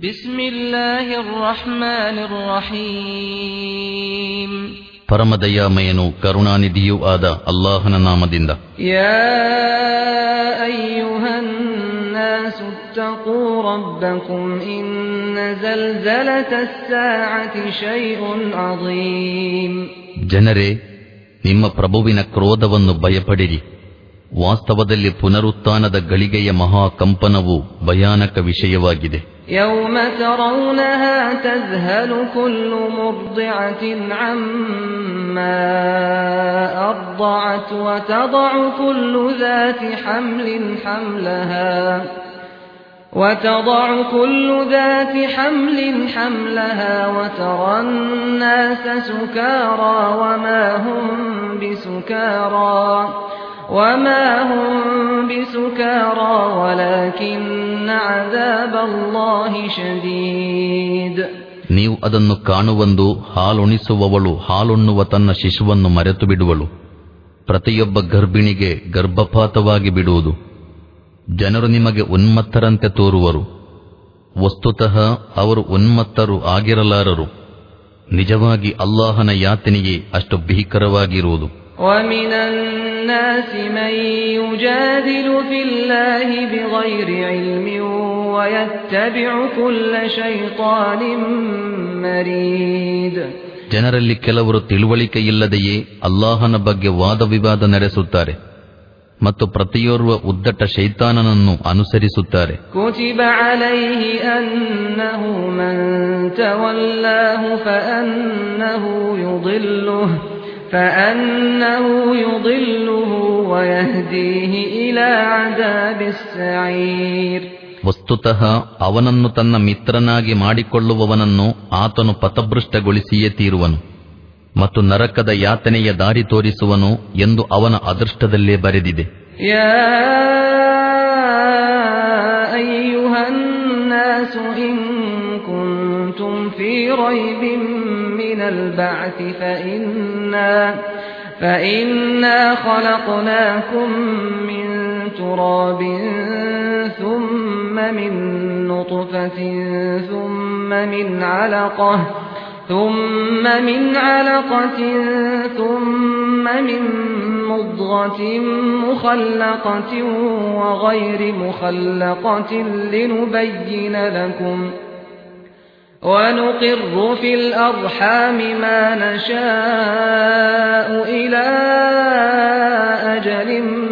ಬಿಸ್ಮಿಲ್ಲಾಹಿರ್ ರಹ್ಮಾನಿರ್ ರಹೀಮ್. ಪರಮದಯಾಮಯನು ಕರುಣಾನಿಧಿಯೂ ಆದ ಅಲ್ಲಾಹನ ನಾಮದಿಂದ. ಯಾ ಅಯ್ಯುಹನ್ ನಾಸು ಇತ್ತಖೂ ರಬ್ಬಕುಂ ಇನ್ನ ಝಲ್ಝಲತಸ್ ಸಾಅತಿ ಶೈಉನ್ ಅಝೀಮ್. ಜನರೇ, ನಿಮ್ಮ ಪ್ರಭುವಿನ ಕ್ರೋಧವನ್ನು ಭಯಪಡಿರಿ. ವಾಸ್ತವದಲ್ಲಿ ಪುನರುತ್ಥಾನದ ಗಳಿಗೆಯ ಮಹಾಕಂಪನವು ಭಯಾನಕ ವಿಷಯವಾಗಿದೆ. ಯೌಮ ತರೌನಹಾ ತಜ್ಹಲು ಕುಲ್ಲು ಮುರ್ದಿಅತಿನ್ ಅಮ್ಮಾ ಅರ್ದಅತ್ ವತದಅು ಕುಲ್ಲು ذات حمل حملها وترى الناس سكارى وما هم بسكارى ولكن عذاب الله شديد. ನೀವು ಅದನ್ನು ಕಾಣುವಂದು ಹಾಲುಣಿಸುವವಳು ಹಾಲುಣ್ಣುವ ತನ್ನ ಶಿಶುವನ್ನು ಮರೆತು ಬಿಡುವಳು. ಪ್ರತಿಯೊಬ್ಬ ಗರ್ಭಿಣಿಗೆ ಗರ್ಭಪಾತವಾಗಿ ಬಿಡುವುದು. ಜನರು ನಿಮಗೆ ಉನ್ಮತ್ತರಂತೆ ತೋರುವರು. ವಸ್ತುತಃ ಅವರು ಉನ್ಮತ್ತರು ಆಗಿರಲಾರರು. ನಿಜವಾಗಿ ಅಲ್ಲಾಹನ ಯಾತನೆಯೇ ಅಷ್ಟು ಭೀಕರವಾಗಿರುವುದು. وَمِنَ النَّاسِ مَن يُجَادِلُ فِي اللَّهِ بِغَيْرِ عِلْمٍ وَيَتَّبِعُ كُلَّ شَيْطَانٍ مَرِيدٍ. ಜನರಲ್ಲಿ ಕೆಲವರು ತಿಳುವಳಿಕೆಯಿಲ್ಲದೆಯೇ ಅಲ್ಲಾಹನ ಬಗ್ಗೆ ವಾದವಿವಾದ ನಡೆಸುತ್ತಾರೆ ಮತ್ತು ಪ್ರತಿಯೋರ್ವ ಉದ್ದಟ ಶೈತಾನನನ್ನು ಅನುಸರಿಸುತ್ತಾರೆ. كُتِبَ عَلَيْهِ أَنَّهُ مَن تَوَلَّاهُ فَأَنَّهُ يُضِلُّهُ وَيَهْدِيهِ إِلَى عَذَابِ السَّعِيرِ. ವಸ್ತುತಃ ಅವನನ್ನು ತನ್ನ ಮಿತ್ರನಾಗಿ ಮಾಡಿಕೊಳ್ಳುವವನನ್ನು ಆತನು ಪಥಭೃಷ್ಟಗೊಳಿಸಿಯೇ ತೀರುವನು ಮತ್ತು ನರಕದ ಯಾತನೆಯ ದಾರಿ ತೋರಿಸುವನು ಎಂದು ಅವನ ಅದೃಷ್ಟದಲ್ಲೇ ಬರೆದಿದೆ. ಯಾ ಅಯ್ಯುಹನ್ ನಾಸು ಇನ್ ಕುಂತುಂ ಫೀ ರೈಬಿನ್ ಮಿನಲ್ ಬಅಥಿ فإنا خلقناكم من تراب ثم من نطفة ثم من علقة ثم من مضغة مخلقة وغير مخلقة لنبين لكم ونقر في الأرحام ما نشاء إلى أجل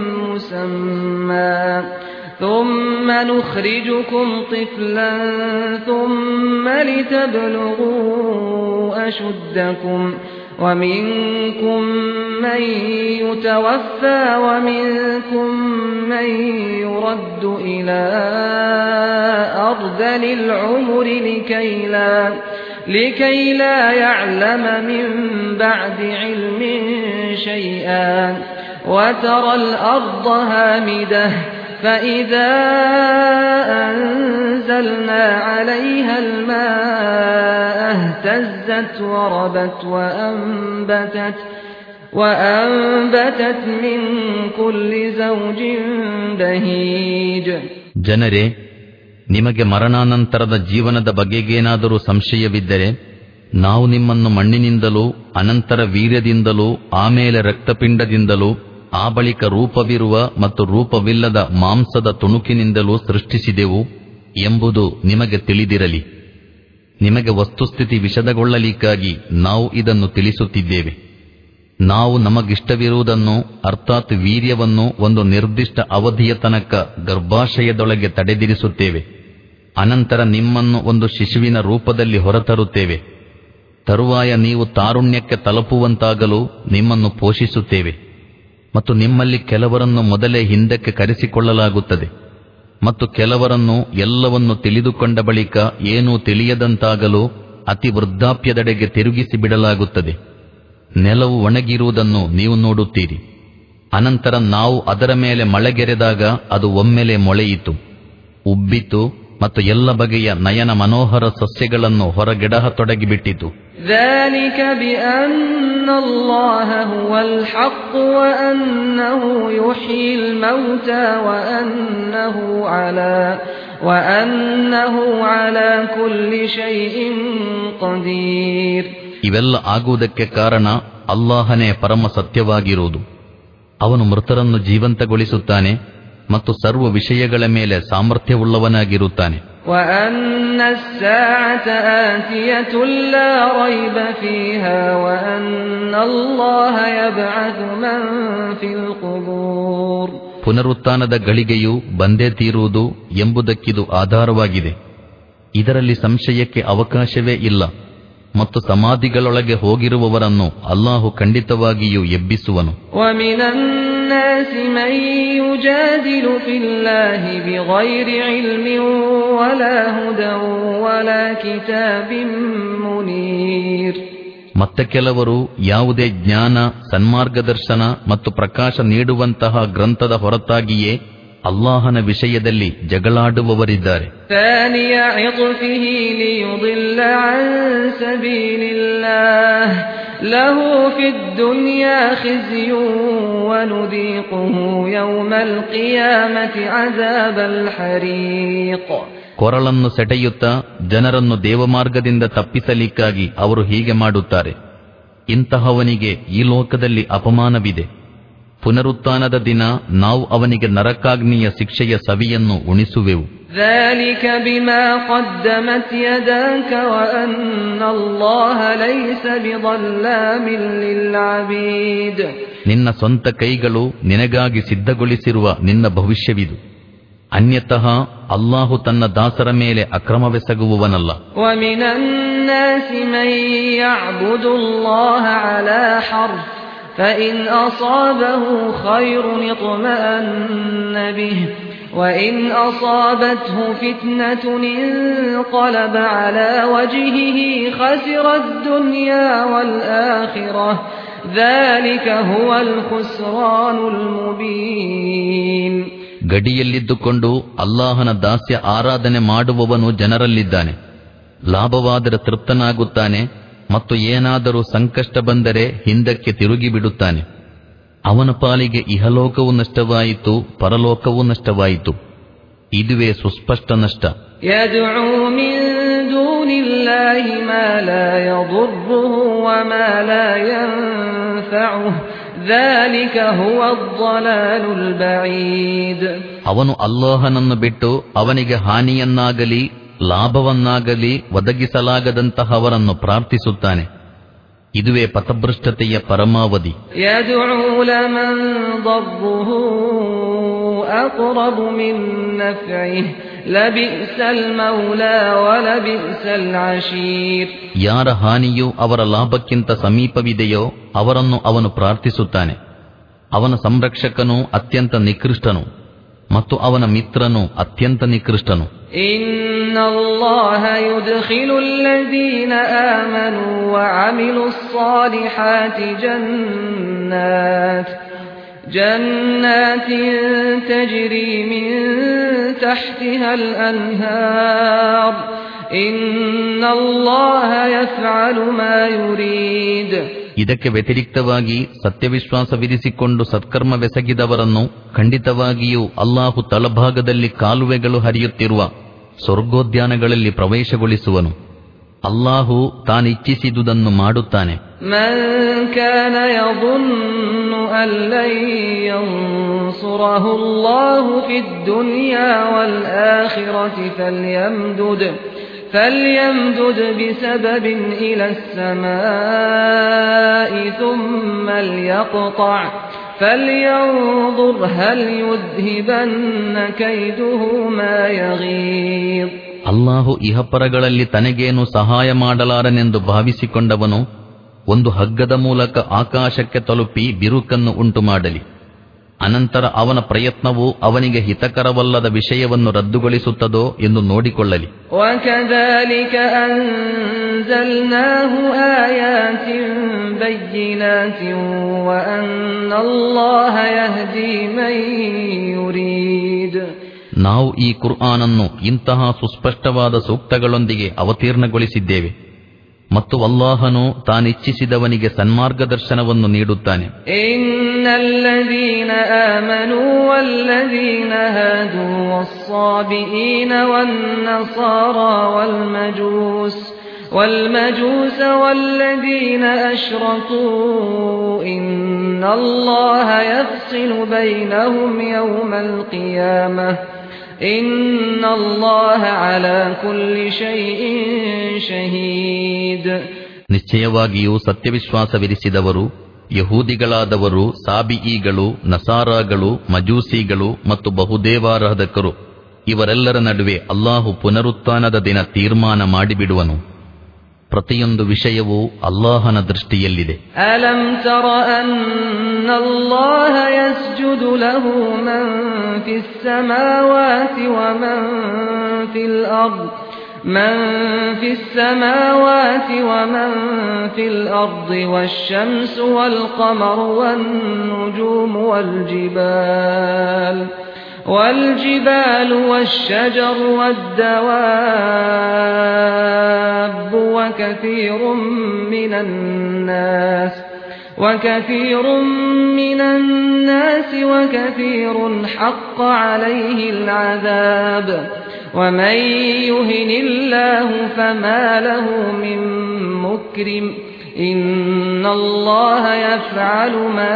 مسمى ثم نخرجكم طفلا ثم لتبلغوا أشدكم ومنكم من يتوفى ومنكم من يرد إلى أرذل العمر لكي لا يعلم من بعد علم شيئا وترى الأرض هامدة فإذا أنزلنا عليها الماء اهتزت وربت وأنبتت من كل زوج بهيج. ಜನರೇ, ನಿಮಗೆ ಮರಣಾನಂತರದ ಜೀವನದ ಬಗೆಗೇನಾದರೂ ಸಂಶಯವಿದ್ದರೆ, ನಾವು ನಿಮ್ಮನ್ನು ಮಣ್ಣಿನಿಂದಲೂ ಅನಂತರ ವೀರ್ಯದಿಂದಲೂ ಆಮೇಲೆ ರಕ್ತಪಿಂಡದಿಂದಲೂ ಆ ಬಳಿಕ ರೂಪವಿರುವ ಮತ್ತು ರೂಪವಿಲ್ಲದ ಮಾಂಸದ ತುಣುಕಿನಿಂದಲೂ ಸೃಷ್ಟಿಸಿದೆವು ಎಂಬುದು ನಿಮಗೆ ತಿಳಿದಿರಲಿ. ನಿಮಗೆ ವಸ್ತುಸ್ಥಿತಿ ವಿಷದಗೊಳ್ಳಲಿಕ್ಕಾಗಿ ನಾವು ಇದನ್ನು ತಿಳಿಸುತ್ತಿದ್ದೇವೆ. ನಾವು ನಮಗಿಷ್ಟವಿರುವುದನ್ನು ಅರ್ಥಾತ್ ವೀರ್ಯವನ್ನು ಒಂದು ನಿರ್ದಿಷ್ಟ ಅವಧಿಯ ತನಕ ಗರ್ಭಾಶಯದೊಳಗೆ ತಡೆದಿರಿಸುತ್ತೇವೆ. ಅನಂತರ ನಿಮ್ಮನ್ನು ಒಂದು ಶಿಶುವಿನ ರೂಪದಲ್ಲಿ ಹೊರತರುತ್ತೇವೆ. ತರುವಾಯ ನೀವು ತಾರುಣ್ಯಕ್ಕೆ ತಲುಪುವಂತಾಗಲು ನಿಮ್ಮನ್ನು ಪೋಷಿಸುತ್ತೇವೆ ಮತ್ತು ನಿಮ್ಮಲ್ಲಿ ಕೆಲವರನ್ನು ಮೊದಲೇ ಹಿಂದಕ್ಕೆ ಕರೆಸಿಕೊಳ್ಳಲಾಗುತ್ತದೆ ಮತ್ತು ಕೆಲವರನ್ನು ಎಲ್ಲವನ್ನು ತಿಳಿದುಕೊಂಡ ಬಳಿಕ ಏನೂ ತಿಳಿಯದಂತಾಗಲು ಅತಿ ವೃದ್ಧಾಪ್ಯದೆಡೆಗೆ ತಿರುಗಿಸಿ ಬಿಡಲಾಗುತ್ತದೆ. ನೆಲವು ಒಣಗಿರುವುದನ್ನು ನೀವು ನೋಡುತ್ತೀರಿ. ಅನಂತರ ನಾವು ಅದರ ಮೇಲೆ ಮಳೆಗೆರೆದಾಗ ಅದು ಒಮ್ಮೆಲೆ ಮೊಳೆಯಿತು, ಉಬ್ಬಿತು ಮತ್ತು ಎಲ್ಲ ಬಗೆಯ ನಯನ ಮನೋಹರ ಸಸ್ಯಗಳನ್ನು ಹೊರಗೆಡಹತೊಡಗಿಬಿಟ್ಟಿತು. ذلك بأن الله هو الحق وأنه يحيي الموتى وأنه على كل شيء قدير. ಇವೆಲ್ಲ ಆಗುವುದಕ್ಕೆ ಕಾರಣ ಅಲ್ಲಾಹನೇ ಪರಮ ಸತ್ಯವಾಗಿರುವುದು. ಅವನು ಮೃತರನ್ನು ಜೀವಂತಗೊಳಿಸುತ್ತಾನೆ ಮತ್ತು ಸರ್ವ ವಿಷಯಗಳ ಮೇಲೆ ಸಾಮರ್ಥ್ಯವುಳ್ಳವನಾಗಿರುತ್ತಾನೆ. وَأَنَّ السَّاعَةَ آتِيَةٌ لَا رَيْبَ فِيهَا وَأَنَّ اللَّهَ يَبْعَثُ مَن فِي الْقُبُورِ. ಪುನರುತ್ಥಾನದ ಗಳಿಗೆಯು ಬಂದೇ ತೀರುವುದು ಎಂಬುದಕ್ಕಿದು ಆಧಾರವಾಗಿದೆ. ಇದರಲ್ಲಿ ಸಂಶಯಕ್ಕೆ ಅವಕಾಶವೇ ಇಲ್ಲ. ಮತ್ತು ಸಮಾಧಿಗಳೊಳಗೆ ಹೋಗಿರುವವರನ್ನು ಅಲ್ಲಾಹು ಖಂಡಿತವಾಗಿಯೂ ಎಬ್ಬಿಸುವನು. وَمِنَ النَّاسِ مَن يُجَادِلُ فِي اللَّهِ بِغَيْرِ عِلْمٍ وَلَا هُدًى وَلَا كِتَابٍ مُنِيرٍ. ಮತ್ತೆ ಕೆಲವರು ಯಾವುದೇ ಜ್ಞಾನ, ಸನ್ಮಾರ್ಗದರ್ಶನ ಮತ್ತು ಪ್ರಕಾಶ ನೀಡುವಂತಹ ಗ್ರಂಥದ ಹೊರತಾಗಿಯೇ ಅಲ್ಲಾಹನ ವಿಷಯದಲ್ಲಿ ಜಗಳಾಡುವವರಿದ್ದಾರೆ. ثاني عطفه ليضل عن سبيل الله له في الدنيا خزي ونذيقه يوم القيامة عذاب الحريق. ಕೊರಳನ್ನು ಸೆಟೆಯುತ್ತಾ ಜನರನ್ನು ದೇವಮಾರ್ಗದಿಂದ ತಪ್ಪಿಸಲಿಕ್ಕಾಗಿ ಅವರು ಹೀಗೆ ಮಾಡುತ್ತಾರೆ. ಇಂತಹವನಿಗೆ ಈ ಲೋಕದಲ್ಲಿ ಅಪಮಾನವಿದೆ. ಪುನರುತ್ಥಾನದ ದಿನ ನಾವು ಅವನಿಗೆ ನರಕಾಗ್ನಿಯ ಶಿಕ್ಷೆಯ ಸವಿಯನ್ನು ಉಣಿಸುವೆವು. ذلك بما قدمت يداك وأن الله ليس بظلام للعبيد. ನಿನ್ನ ಸ್ವಂತ ಕೈಗಳು ನಿನಗಾಗಿ ಸಿದ್ಧಗೊಳಿಸಿರುವ ನಿನ್ನ ಭವಿಷ್ಯವಿದು. ಅನ್ಯತಃ ಅಲ್ಲಾಹು ತನ್ನ ದಾಸರ ಮೇಲೆ ಅಕ್ರಮವೆಸಗುವವನಲ್ಲ. ومن الناس من يعبد الله على حرف فإن أصابه خير اطمأن به وإن أصابته فتنة انقلب على وجهه خسر الدنيا والآخرة ذلك هو الخسران المبين. ಗಡಿಯಲ್ಲಿದ್ದುಕೊಂಡು ಅಲ್ಲಾಹನ ದಾಸ್ಯ ಆರಾಧನೆ ಮಾಡುವವನು ಜನರಲ್ಲಿದ್ದಾನೆ. ಲಾಭವಾದರೆ ತೃಪ್ತನಾಗುತ್ತಾನೆ ಮತ್ತು ಏನಾದರೂ ಸಂಕಷ್ಟ ಬಂದರೆ ಹಿಂದಕ್ಕೆ ತಿರುಗಿಬಿಡುತ್ತಾನೆ. ಅವನ ಪಾಲಿಗೆ ಇಹಲೋಕವೂ ನಷ್ಟವಾಯಿತು, ಪರಲೋಕವೂ ನಷ್ಟವಾಯಿತು. ಇದುವೇ ಸುಸ್ಪಷ್ಟ ನಷ್ಟ. ಯದ್ಉ ಮಿನ್ ದೂನಿಲ್ಲಾಹಿ ಮಾ ಲಾ ಯದುರ್ರುಹು ವಮಾ ಲಾ ಯನ್ಫಉಹು ذلك هو الضلال البعيد. ಅವನು ಅಲ್ಲಾಹನನ್ನು ಬಿಟ್ಟು ಅವನಿಗೆ ಹಾನಿಯನ್ನಾಗಲಿ ಲಾಭವನ್ನಾಗಲಿ ಒದಗಿಸಲಾಗದಂತಹವರನ್ನು ಪ್ರಾರ್ಥಿಸುತ್ತಾನೆ. ಇದುವೇ ಪಥಭ್ರಷ್ಟತೆಯ ಪರಮಾವಧಿ. ಯದ್ಉ ಲಮನ್ ضره أقرب من نفعه لبئس المولى ولبئس العشير. ಯಾರ ಹಾನಿಯು ಅವರ ಲಾಭಕ್ಕಿಂತ ಸಮೀಪವಿದೆಯೋ ಅವರನ್ನು ಅವನು ಪ್ರಾರ್ಥಿಸುತ್ತಾನೆ. ಅವನ ಸಂರಕ್ಷಕನು ಅತ್ಯಂತ ನಿಕೃಷ್ಟನು ಮತ್ತು ಅವನ ಮಿತ್ರನು ಅತ್ಯಂತ ನಿಕೃಷ್ಟನು. ಇನ್ನಲ್ಲಾಹ ಯುದ್ಖಿಲು ಅಲ್ಲದೀನ ಆಮನು ವಅಮಿಲು ಸ್ಸಾಲಿಹಾತಿ ಜನ್ನಾತಿನ್ ತಜ್ರಿ ಮಿನ್ ತಹ್ತಿಹಾ ಅಲ್-ಅನ್ಹಾರ್ ಇನ್ನಲ್ಲಾಹ ಯಫ್ಅಲು ಮಾ ಯುರೀದ್. ಇದಕ್ಕೆ ವ್ಯತಿರಿಕ್ತವಾಗಿ ಸತ್ಯವಿಶ್ವಾಸವಿರಿಸಿಕೊಂಡು ಸತ್ಕರ್ಮವೆಸಗಿದವರನ್ನು ಖಂಡಿತವಾಗಿಯೂ ಅಲ್ಲಾಹು ತಳಭಾಗದಲ್ಲಿ ಕಾಲುವೆಗಳು ಹರಿಯುತ್ತಿರುವ ಸ್ವರ್ಗೋದ್ಯಾನಗಳಲ್ಲಿ ಪ್ರವೇಶಗೊಳಿಸುವನು. ಅಲ್ಲಾಹು ತಾನಿಚ್ಛಿಸಿದುದನ್ನು ಮಾಡುತ್ತಾನೆ. ಮನ್ ಕಾನ ಯظುನ್ನು ಅನ್ ಲನ್ ಯನ್ಸುರಹು ಅಲ್ಲಾಹು ಫಿದ್ ದುನ್ಯಾ ವಲ್ ಆಖಿರತಿ فليمدد بسبب إلى السماء ثم ليقطع فلينظر هل يذهبن كيده ما يغيظ. ಅಲ್ಲಾಹು ಇಹಪರಗಳಲ್ಲಿ ತನಗೇನು ಸಹಾಯ ಮಾಡಲಾರನೆಂದು ಭಾವಿಸಿಕೊಂಡವನು ಒಂದು ಹಗ್ಗದ ಮೂಲಕ ಆಕಾಶಕ್ಕೆ ತಲುಪಿ ಬಿರುಕನ್ನು ಉಂಟು ಮಾಡಲಿ. ಅನಂತರ ಅವನ ಪ್ರಯತ್ನವು ಅವನಿಗೆ ಹಿತಕರವಲ್ಲದ ವಿಷಯವನ್ನು ರದ್ದುಗೊಳಿಸುತ್ತದೋ ಎಂದು ನೋಡಿಕೊಳ್ಳಲಿ. وَكَذَلِكَ أَنزَلْنَاهُ آيَاتٍ بَيِّنَاتٍ وَأَنَّ اللَّهَ يَهْدِي مَن يُرِيدُ. ನಾವು ಈ ಕುರ್ಆನನ್ನು ಇಂತಹ ಸುಸ್ಪಷ್ಟವಾದ ಸೂಕ್ತಗಳೊಂದಿಗೆ ಅವತೀರ್ಣಗೊಳಿಸಿದ್ದೇವೆ ಮತ್ತು ಅಲ್ಲಾಹನು ತಾನಿಚ್ಛಿಸಿದವನಿಗೆ ಸನ್ಮಾರ್ಗದರ್ಶನವನ್ನು ನೀಡುತ್ತಾನೆ. ಇನ್ನಲ್ಲದೀನ ಆಮನೂ ವಲ್ಲದೀನ ಹಾದೂ ವಸ್ಸಾಬಿഈನ ವನ್ನಸಾರಾ والمجوس والذين أشركوا إن الله يفصل بينهم يوم القيامة إن الله على كل شيء شهيد. ನಿಶ್ಚಯವಾಗಿಯೂ ಸತ್ಯವಿಶ್ವಾಸವಿರಿಸಿದವರು ಯಹೂದಿಗಳಾದವರು, ಸಾಬಿಈಗಳು, ನಸಾರಾಗಳು, ಮಜೂಸಿಗಳು ಮತ್ತು ಬಹುದೇವಾರಾಧಕರು ಇವರೆಲ್ಲರ ನಡುವೆ ಅಲ್ಲಾಹು ಪುನರುತ್ಥಾನದ ದಿನ ತೀರ್ಮಾನ ಮಾಡಿಬಿಡುವನು. ಪ್ರತಿಯೊಂದು ವಿಷಯವೂ ಅಲ್ಲಾಹನ ದೃಷ್ಟಿಯಲ್ಲಿದೆ. ಅಲಂ ತರ ಅನ್ನಲ್ಲಾಹ ಯಸ್ಜುದು ಲಹು ಮನ್ ಫಿಸ್ ಸಮಾವಾತಿ ವ ಮನ್ ಫಿಲ್ ಅರ್ದ್ ಫಿಲ್ ಅರ್ದಿ ವಶ್ಶಮ್ಸು ವಲ್ क़ಮರು ವನ್ ನುಜೂಮು والجبال والشجر والدواب وكثير من الناس وكثير حق عليه العذاب ومن يهن الله فما له من مكرم إن الله يفعل ما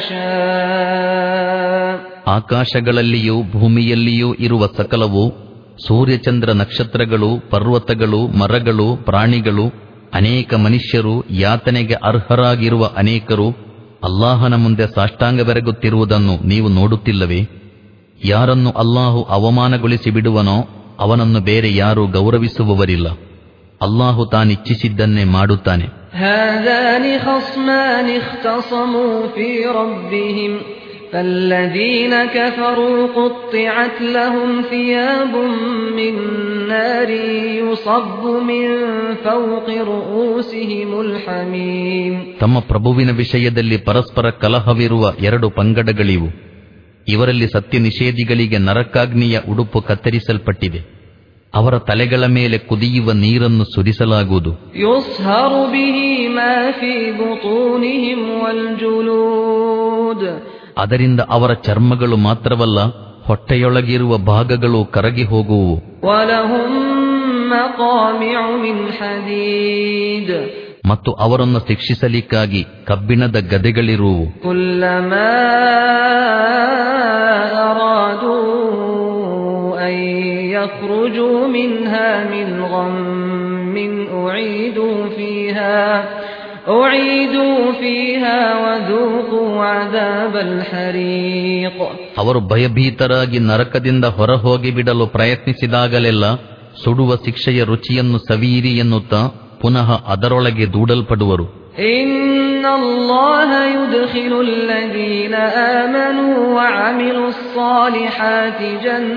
يشاء. ಆಕಾಶಗಳಲ್ಲಿಯೂ ಭೂಮಿಯಲ್ಲಿಯೂ ಇರುವ ಸಕಲವು, ಸೂರ್ಯಚಂದ್ರ ನಕ್ಷತ್ರಗಳು, ಪರ್ವತಗಳು, ಮರಗಳು, ಪ್ರಾಣಿಗಳು, ಅನೇಕ ಮನುಷ್ಯರು, ಯಾತನೆಗೆ ಅರ್ಹರಾಗಿರುವ ಅನೇಕರು ಅಲ್ಲಾಹನ ಮುಂದೆ ಸಾಷ್ಟಾಂಗವೆರಗುತ್ತಿರುವುದನ್ನು ನೀವು ನೋಡುತ್ತಿಲ್ಲವೇ? ಯಾರನ್ನು ಅಲ್ಲಾಹು ಅವಮಾನಗೊಳಿಸಿ ಬಿಡುವನೋ ಅವನನ್ನು ಬೇರೆ ಯಾರೂ ಗೌರವಿಸುವವರಿಲ್ಲ. ಅಲ್ಲಾಹು ತಾನಿಚ್ಛಿಸಿದ್ದನ್ನೇ ಮಾಡುತ್ತಾನೆ. ಹಾದಾನಿ ಖಸ್ಮಾನಿ ಇಖ್ತಸಮೂ ಫೀ ರಬ್ಬಿಹಿಂ فالذين كفروا قطعت لهم ثياب من نار يصب من فوق رؤوسهم الحميم. ತಮ್ಮ ಪ್ರಭುವಿನ ವಿಷಯದಲ್ಲಿ ಪರಸ್ಪರ ಕಲಹವಿರುವ ಎರಡು ಪಂಗಡಗಳಿವು. ಇವರಲ್ಲಿ ಸತ್ಯ ನಿಷೇಧಿಗಳಿಗೆ ನರಕಾಗ್ನಿಯ ಉಡುಪು ಕತ್ತರಿಸಲ್ಪಟ್ಟಿದೆ. ಅವರ ತಲೆಗಳ ಮೇಲೆ ಕುದಿಯುವ ನೀರನ್ನು ಸುರಿಸಲಾಗುವುದು. ಯುಸ್ಹರು ಬಿಹಿ ಮಾ ಫೀ ಬುತೂನಿಹಿಂ ವಲ್ ಜುಲೂದ್. ಅದರಿಂದ ಅವರ ಚರ್ಮಗಳು ಮಾತ್ರವಲ್ಲ, ಹೊಟ್ಟೆಯೊಳಗಿರುವ ಭಾಗಗಳು ಕರಗಿ ಹೋಗುವು. ವಲಹುಂ ಮಕಾಮಿഉ ಮಿನ್ ಹದೀದ್. ಮತ್ತು ಅವರನ್ನು ಶಿಕ್ಷಿಸಲಿಕ್ಕಾಗಿ ಕಬ್ಬಿಣದ ಗದೆಗಳಿರುವು. ಕುಲ್ಲಮಾ ಅರಾದೂ ಅನ್ ಯಖ್ರುಜೂ ಮಿನ್ಹಾ ಮಿನ್ ಗಮ್ಮಿನ್ ಉঈದೂ ಫೀಹಾ ವದೂಖೂ ಅದಾಬಲ್ ಹರೀಕ್. ಅವರು ಭಯಭೀತರಾಗಿ ನರಕದಿಂದ ಹೊರಹೋಗಿ ಬಿಡಲು ಪ್ರಯತ್ನಿಸಿದಾಗಲೆಲ್ಲ ಸುಡುವ ಶಿಕ್ಷೆಯ ರುಚಿಯನ್ನು ಸವಿಯಿರಿ ಎನ್ನುತ್ತಾ ಪುನಃ ಅದರೊಳಗೆ ದೂಡಲ್ಪಡುವರು. ಇನ್ನಲ್ಲಾಹ ಯುದ್ಖಿಲುಲ್ ಲದೀನ ಆಮನೂ ವಅಮಿಲುಸ್ ಸಾಲಿಹಾತಿ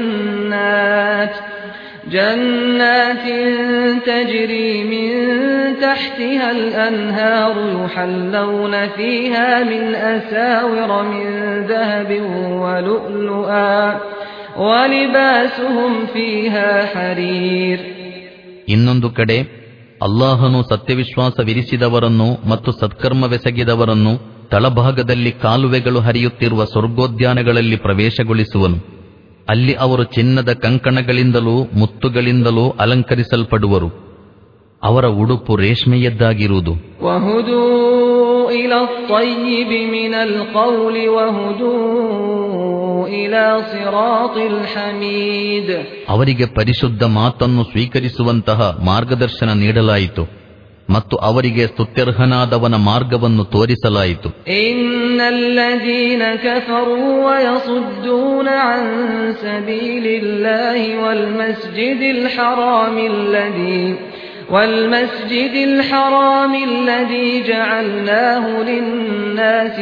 ಜನ್ನಾತಿನ್ ತಜ್ರಿ ಮಿನ್ ತಹ್ತಿಹಲ್ ಅನ್ಹಾರು ಯುಹಲ್ಲೌನ ಫೀಹಾ ಮಿನ್ ಅಸಾವಿರ ಮಿನ್ ದಹಬಿನ್ ವಲುಅಲುಆ ವಲಿಬಾಸುಹುಂ ಫೀಹಾ ಹರೀರ್. ಇನ್ನೊಂದು ಕಡೆ ಅಲ್ಲಾಹನು ಸತ್ಯವಿಶ್ವಾಸವಿರಿಸಿದವರನ್ನು ಮತ್ತು ಸತ್ಕರ್ಮವೆಸಗಿದವರನ್ನು ತಳಭಾಗದಲ್ಲಿ ಕಾಲುವೆಗಳು ಹರಿಯುತ್ತಿರುವ ಸ್ವರ್ಗೋದ್ಯಾನಗಳಲ್ಲಿ ಪ್ರವೇಶಗೊಳಿಸುವನು. ಅಲ್ಲಿ ಅವರು ಚಿನ್ನದ ಕಂಕಣಗಳಿಂದಲೂ ಮುತ್ತುಗಳಿಂದಲೂ ಅಲಂಕರಿಸಲ್ಪಡುವರು. ಅವರ ಉಡುಪು ರೇಷ್ಮೆಯದ್ದಾಗಿರುವುದು. ವಹುದೂ ಇಲತ್ ತಯ್ಯಿಬಿ ಮಿನಲ್ ಕೌಲಿ ವಹುದೂ ಇಲಾ ಸಿರಾತಿಲ್ ಹಮೀದ್. ಅವರಿಗೆ ಪರಿಶುದ್ಧ ಮಾತನ್ನು ಸ್ವೀಕರಿಸುವಂತಹ ಮಾರ್ಗದರ್ಶನ ನೀಡಲಾಯಿತು ಮತ್ತು ಅವರಿಗೆ ಸ್ತುತ್ಯರ್ಹನಾದವನ ಮಾರ್ಗವನ್ನು ತೋರಿಸಲಾಯಿತು. ಇನ್ನಲ್ಲದೀನ ಕಫರೂ ವಯಸುದ್ದೂನ ಅನ್ ಸಬೀಲಿಲ್ಲಾಹಿ ವಲ್ಮಸ್ಜಿದಿಲ್ ಹರಾಮಿಲ್ಲದೀ ಜಅಲ್ನಾಹು ಲಿನ್ನಾಸಿ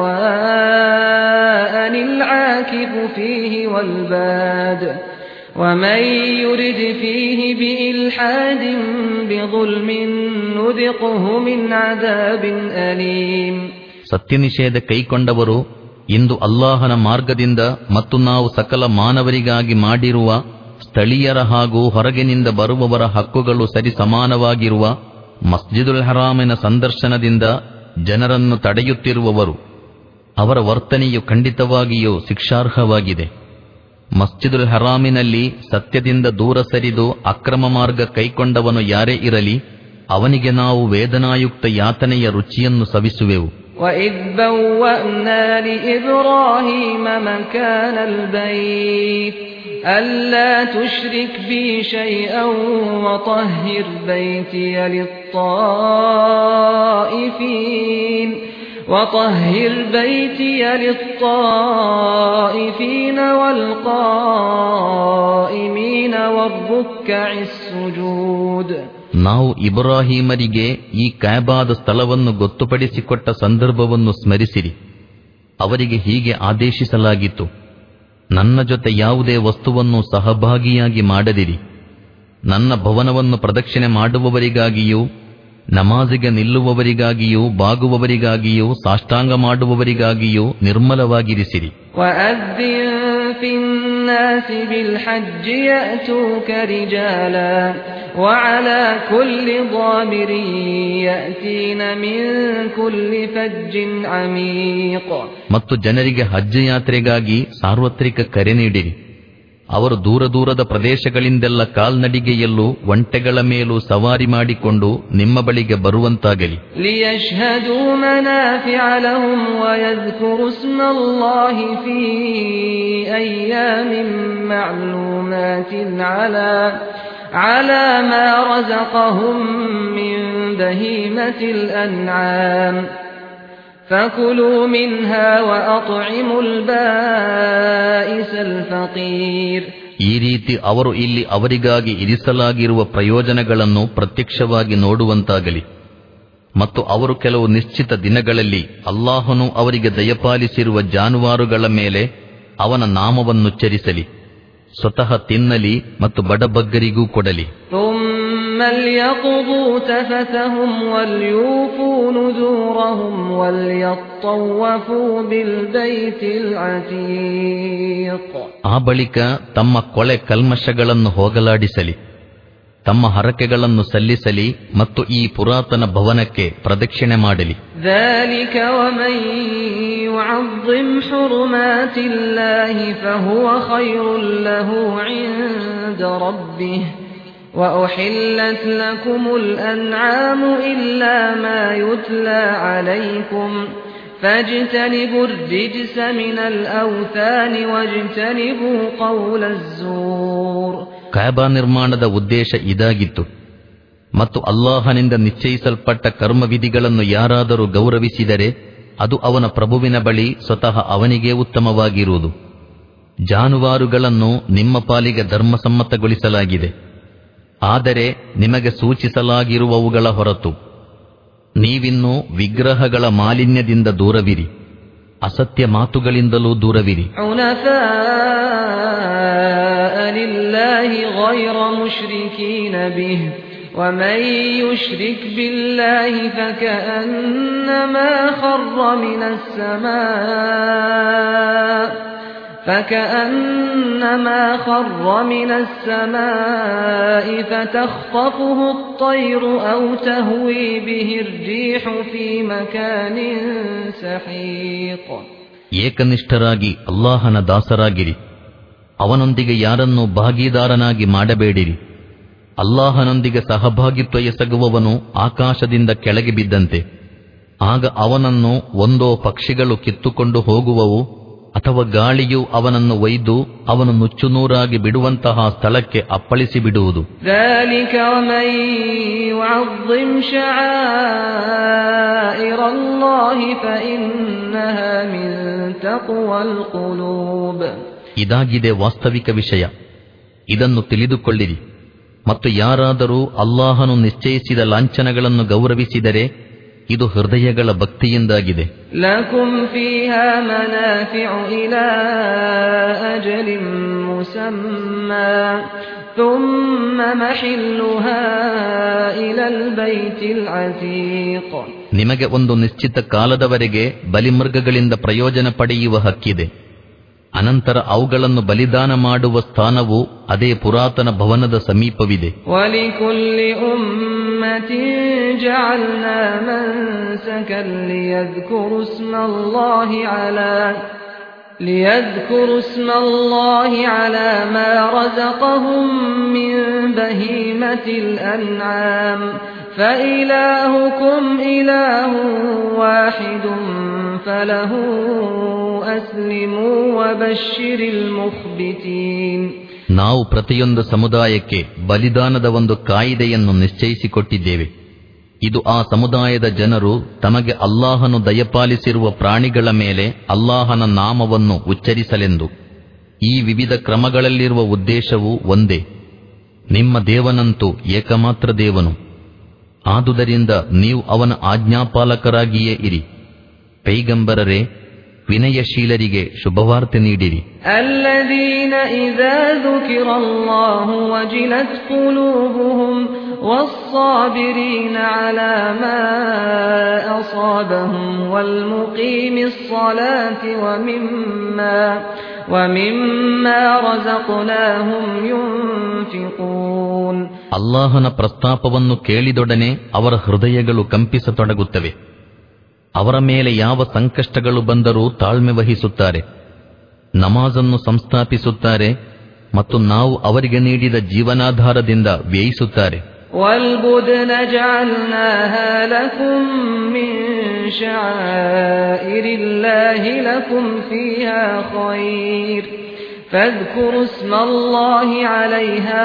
ಸವಾಅನಿಲ್ ಆಕಿಫು ಫೀಹಿ ವಲ್ ಬಾದ್ ومن يرد فيه بإلحاد بظلم نذقه من عذاب أليم. ಸತ್ಯನಿಷೇಧ ಕೈಕೊಂಡವರು ಇಂದು ಅಲ್ಲಾಹನ ಮಾರ್ಗದಿಂದ ಮತ್ತು ನಾವು ಸಕಲ ಮಾನವರಿಗಾಗಿ ಮಾಡಿರುವ ಸ್ಥಳೀಯರ ಹಾಗೂ ಹೊರಗಿನಿಂದ ಬರುವವರ ಹಕ್ಕುಗಳು ಸರಿ ಸಮಾನವಾಗಿರುವ ಮಸ್ಜಿದುಲ್ ಹರಾಮಿನ ಸಂದರ್ಶನದಿಂದ ಜನರನ್ನು ತಡೆಯುತ್ತಿರುವವರು ಅವರ ವರ್ತನೆಯು ಖಂಡಿತವಾಗಿಯೂ ಶಿಕ್ಷಾರ್ಹವಾಗಿದೆ. ಮಸ್ಜಿದುಲ್ ಹರಾಮಿನಲ್ಲಿ ಸತ್ಯದಿಂದ ದೂರ ಸರಿದು ಅಕ್ರಮ ಮಾರ್ಗ ಕೈಕೊಂಡವನು ಯಾರೇ ಇರಲಿ, ಅವನಿಗೆ ನಾವು ವೇದನಾಯುಕ್ತ ಯಾತನೆಯ ರುಚಿಯನ್ನು ಸವಿಸುವೆವು. وَإِذْ بَوَّأْنَا لِإِبْرَاهِيمَ مَكَانَ الْبَيْتِ أَلَّا تُشْرِكْ بِي شَيْئًا وَطَهِّرْ بَيْتِيَ لِلطَّائِفِينَ وَالْقَائِمِينَ وَالرُّكَّعِ السُّجُودِ. ನಾವು ಇಬ್ರಾಹಿಮರಿಗೆ ಈ ಕಾಬಾದ ಸ್ಥಳವನ್ನು ಗೊತ್ತುಪಡಿಸಿಕೊಟ್ಟ ಸಂದರ್ಭವನ್ನು ಸ್ಮರಿಸಿರಿ. ಅವರಿಗೆ ಹೀಗೆ ಆದೇಶಿಸಲಾಗಿತ್ತು, ನನ್ನ ಜೊತೆ ಯಾವುದೇ ವಸ್ತುವನ್ನು ಸಹಭಾಗಿಯಾಗಿ ಮಾಡದಿರಿ. ನನ್ನ ಭವನವನ್ನು ಪ್ರದಕ್ಷಿಣೆ ಮಾಡುವವರಿಗಾಗಿಯೂ, ನಮಾಜಿಗೆ ನಿಲ್ಲುವವರಿಗಾಗಿಯೂ, ಬಾಗುವವರಿಗಾಗಿಯೂ, ಸಾಷ್ಟಾಂಗ ಮಾಡುವವರಿಗಾಗಿಯೂ ನಿರ್ಮಲವಾಗಿರಿಸಿರಿ. في الناس بالحج يأتوك رجالا وعلى كل ضامر يأتين من كل فج عميق. ಮತ್ತು ಜನರಿಗೆ ಹಜ್ ಯಾತ್ರೆಗಾಗಿ ಸಾರ್ವತ್ರಿಕ ಕರೆ ನೀಡಿರಿ. ಅವರು ದೂರ ದೂರದ ಪ್ರದೇಶಗಳಿಂದೆಲ್ಲ ಕಾಲ್ನಡಿಗೆಯಲ್ಲೂ ಒಂಟೆಗಳ ಮೇಲೂ ಸವಾರಿ ಮಾಡಿಕೊಂಡು ನಿಮ್ಮ ಬಳಿಗೆ ಬರುವಂತಾಗಲಿ. ಲಿಯಶ್ಹದೂ ಮನಾಫಿಅ ಲಹುಂ ವಯಜ್ಕುರು ಸ್ಮಲ್ಲಾಹಿ ಫೀ ಅಯ್ಯಾಮಿನ್ ಮಅಲೂಮಾತಿನ್ ಅಲಾ ಮಾ ರಜಕಹುಂ ಮಿನ್ ಬಹೀಮತಿಲ್ ಅನ್ಆಮ್ فَكُلُوا مِنْهَا وَأَطْعِمُوا الْبَائِسَ الْفَقِيرَ. ಈ ರೀತಿ ಅವರು ಇಲ್ಲಿ ಅವರಿಗಾಗಿ ಇರಿಸಲಾಗಿರುವ ಪ್ರಯೋಜನಗಳನ್ನು ಪ್ರತ್ಯಕ್ಷವಾಗಿ ನೋಡುವಂತಾಗಲಿ. ಮತ್ತು ಅವರು ಕೆಲವು ನಿಶ್ಚಿತ ದಿನಗಳಲ್ಲಿ ಅಲ್ಲಾಹನು ಅವರಿಗೆ ದಯಪಾಲಿಸಿರುವ ಜಾನುವಾರುಗಳ ಮೇಲೆ ಅವನ ನಾಮವನ್ನುಚ್ಚರಿಸಲಿ, ಸ್ವತಃ ತಿನ್ನಲಿ ಮತ್ತು ಬಡಬಗ್ಗರಿಗೂ ಕೊಡಲಿ. ليقضوا تفثهم وليوفوا نذورهم وليطوفوا بالبيت العتيق. ಆ ಬಳಿಕ ತಮ್ಮ ಕೊಳೆ ಕಲ್ಮಶಗಳನ್ನು ಹೋಗಲಾಡಿಸಲಿ, ತಮ್ಮ ಹರಕೆಗಳನ್ನು ಸಲ್ಲಿಸಲಿ ಮತ್ತು ಈ ಪುರಾತನ ಭವನಕ್ಕೆ ಪ್ರದಕ್ಷಿಣೆ ಮಾಡಲಿ. ذلك ومن يعظم حرمات الله فهو خير له عند ربه وأحلت لكم الأنعام إلا ما يتلى عليكم فاجتنبوا الرجس من الأوثان واجتنبوا قول الزور. ಕಾಬಾ ನಿರ್ಮಾಣದ ಉದ್ದೇಶ ಇದಾಗಿತ್ತು. ಮತ್ತು ಅಲ್ಲಾಹನಿಂದ ನಿಶ್ಚಯಿಸಲ್ಪಟ್ಟ ಕರ್ಮವಿಧಿಗಳನ್ನು ಯಾರಾದರೂ ಗೌರವಿಸಿದರೆ ಅದು ಅವನ ಪ್ರಭುವಿನ ಬಳಿ ಸ್ವತಃ ಅವನಿಗೇ ಉತ್ತಮವಾಗಿರುವುದು. ಜಾನುವಾರುಗಳನ್ನು ನಿಮ್ಮ ಪಾಲಿಗೆ ಧರ್ಮಸಮ್ಮತಗೊಳಿಸಲಾಗಿದೆ, ಆದರೆ ನಿಮಗೆ ಸೂಚಿಸಲಾಗಿರುವವುಗಳ ಹೊರತು. ನೀವಿನ್ನೂ ವಿಗ್ರಹಗಳ ಮಾಲಿನ್ಯದಿಂದ ದೂರವಿರಿ, ಅಸತ್ಯ ಮಾತುಗಳಿಂದಲೂ ದೂರವಿರಿ. ಲಿಲ್ಲಾಹಿ ಗೈರ ಮುಶ್ರಿಕೀನ ಬಿಹಿ ومن يشرك بالله فكأنما خر من السماء فتخطفه الطير أو تهوي به الريح في مكان سحيق. ಏಕನಿಷ್ಠರಾಗಿ ಅಲ್ಲಾಹನ ದಾಸರಾಗಿರಿ, ಅವನೊಂದಿಗೆ ಯಾರನ್ನೂ ಭಾಗೀದಾರನಾಗಿ ಮಾಡಬೇಡಿರಿ. ಅಲ್ಲಾಹನೊಂದಿಗೆ ಸಹಭಾಗಿತ್ವ ಎಸಗುವವನು ಆಕಾಶದಿಂದ ಕೆಳಗೆ ಬಿದ್ದಂತೆ. ಆಗ ಅವನನ್ನು ಒಂದೋ ಪಕ್ಷಿಗಳು ಕಿತ್ತುಕೊಂಡು ಹೋಗುವವು, ಅಥವಾ ಗಾಳಿಯು ಅವನನ್ನು ಒಯ್ದು ಅವನು ನುಚ್ಚುನೂರಾಗಿ ಬಿಡುವಂತಹ ಸ್ಥಳಕ್ಕೆ ಅಪ್ಪಳಿಸಿ ಬಿಡುವುದು. ಇದಾಗಿದೆ ವಾಸ್ತವಿಕ ವಿಷಯ, ಇದನ್ನು ತಿಳಿದುಕೊಳ್ಳಿರಿ. ಮತ್ತು ಯಾರಾದರೂ ಅಲ್ಲಾಹನು ನಿಶ್ಚಯಿಸಿದ ಲಾಂಛನಗಳನ್ನು ಗೌರವಿಸಿದರೆ ಇದು ಹೃದಯಗಳ ಭಕ್ತಿಯಿಂದಾಗಿದೆ. ಲಕುಂ ಫೀಹಾ ಮನಾಫಿഉ ಇಲಾ ಅಜಲಿನ್ ಮುಸಮ್ಮಾ ಥುಮ್ಮ ಮಹಿಲ್ಲುಹಾ إلى البيت العتيق. ನಿಮಗೆ ಒಂದು ನಿಶ್ಚಿತ ಕಾಲದವರೆಗೆ ಬಲಿಮೃಗಗಳಿಂದ ಪ್ರಯೋಜನ ಪಡೆಯುವ ಹಕ್ಕಿದೆ. ಅನಂತರ ಅವುಗಳನ್ನು ಬಲಿದಾನ ಮಾಡುವ ಸ್ಥಾನವು ಅದೇ ಪುರಾತನ ಭವನದ ಸಮೀಪವಿದೆ. وَلِكُلِّ أُمَّةٍ جَعَلْنَا مَنسَكًا لِيَذْكُرُوا اسْمَ اللَّهِ عَلَى مَا رَزَقَهُم مِّن بَهِيمَةِ الْأَنْعَامِ فَإِلَٰهُكُمْ إِلَٰهٌ وَاحِدٌ فَلَهُ أَسْلِمُوا وَبَشِّرِ الْمُخْبِتِينَ. ನಾವು ಪ್ರತಿಯೊಂದು ಸಮುದಾಯಕ್ಕೆ ಬಲಿದಾನದ ಒಂದು ಕಾಯಿದೆಯನ್ನು ನಿಶ್ಚಯಿಸಿಕೊಟ್ಟಿದ್ದೇವೆ. ಇದು ಆ ಸಮುದಾಯದ ಜನರು ತಮಗೆ ಅಲ್ಲಾಹನು ದಯಪಾಲಿಸಿರುವ ಪ್ರಾಣಿಗಳ ಮೇಲೆ ಅಲ್ಲಾಹನ ನಾಮವನ್ನು ಉಚ್ಚರಿಸಲೆಂದು. ಈ ವಿವಿಧ ಕ್ರಮಗಳಲ್ಲಿರುವ ಉದ್ದೇಶವು ಒಂದೇ. ನಿಮ್ಮ ದೇವನಂತೂ ಏಕಮಾತ್ರ ದೇವನು. ಆದುದರಿಂದ ನೀವು ಅವನ ಆಜ್ಞಾಪಾಲಕರಾಗಿಯೇ ಇರಿ. ಪೈಗಂಬರರೇ, ವಿನಯಶೀಲರಿಗೆ ಶುಭವಾರ್ತೆ ನೀಡಿರಿ. الذين إذا ذكر الله وجلت قلوبهم والصابرين على ما أصابهم والمقيم الصلاة ومما رزقناهم ينفقون. ಅಲ್ಲಾಹನ ಪ್ರಸ್ತಾಪವನ್ನು ಕೇಳಿದೊಡನೆ ಅವರ ಹೃದಯಗಳು ಕಂಪಿಸತೊಡಗುತ್ತವೆ. ಅವರ ಮೇಲೆ ಯಾವ ಸಂಕಷ್ಟಗಳು ಬಂದರೂ ತಾಳ್ಮೆ ವಹಿಸುತ್ತಾರೆ, ನಮಾಜನ್ನು ಸಂಸ್ಥಾಪಿಸುತ್ತಾರೆ ಮತ್ತು ನಾವು ಅವರಿಗೆ ನೀಡಿದ ಜೀವನಾಧಾರದಿಂದ ವ್ಯಯಿಸುತ್ತಾರೆ. وَالْبُدْنَ جَعَلْنَاهَا لَكُم مِّن شَعَائِرِ اللَّهِ لَكُمْ فِيهَا خَيْرٌ فَاذْكُرُوا اسْمَ اللَّهِ عَلَيْهَا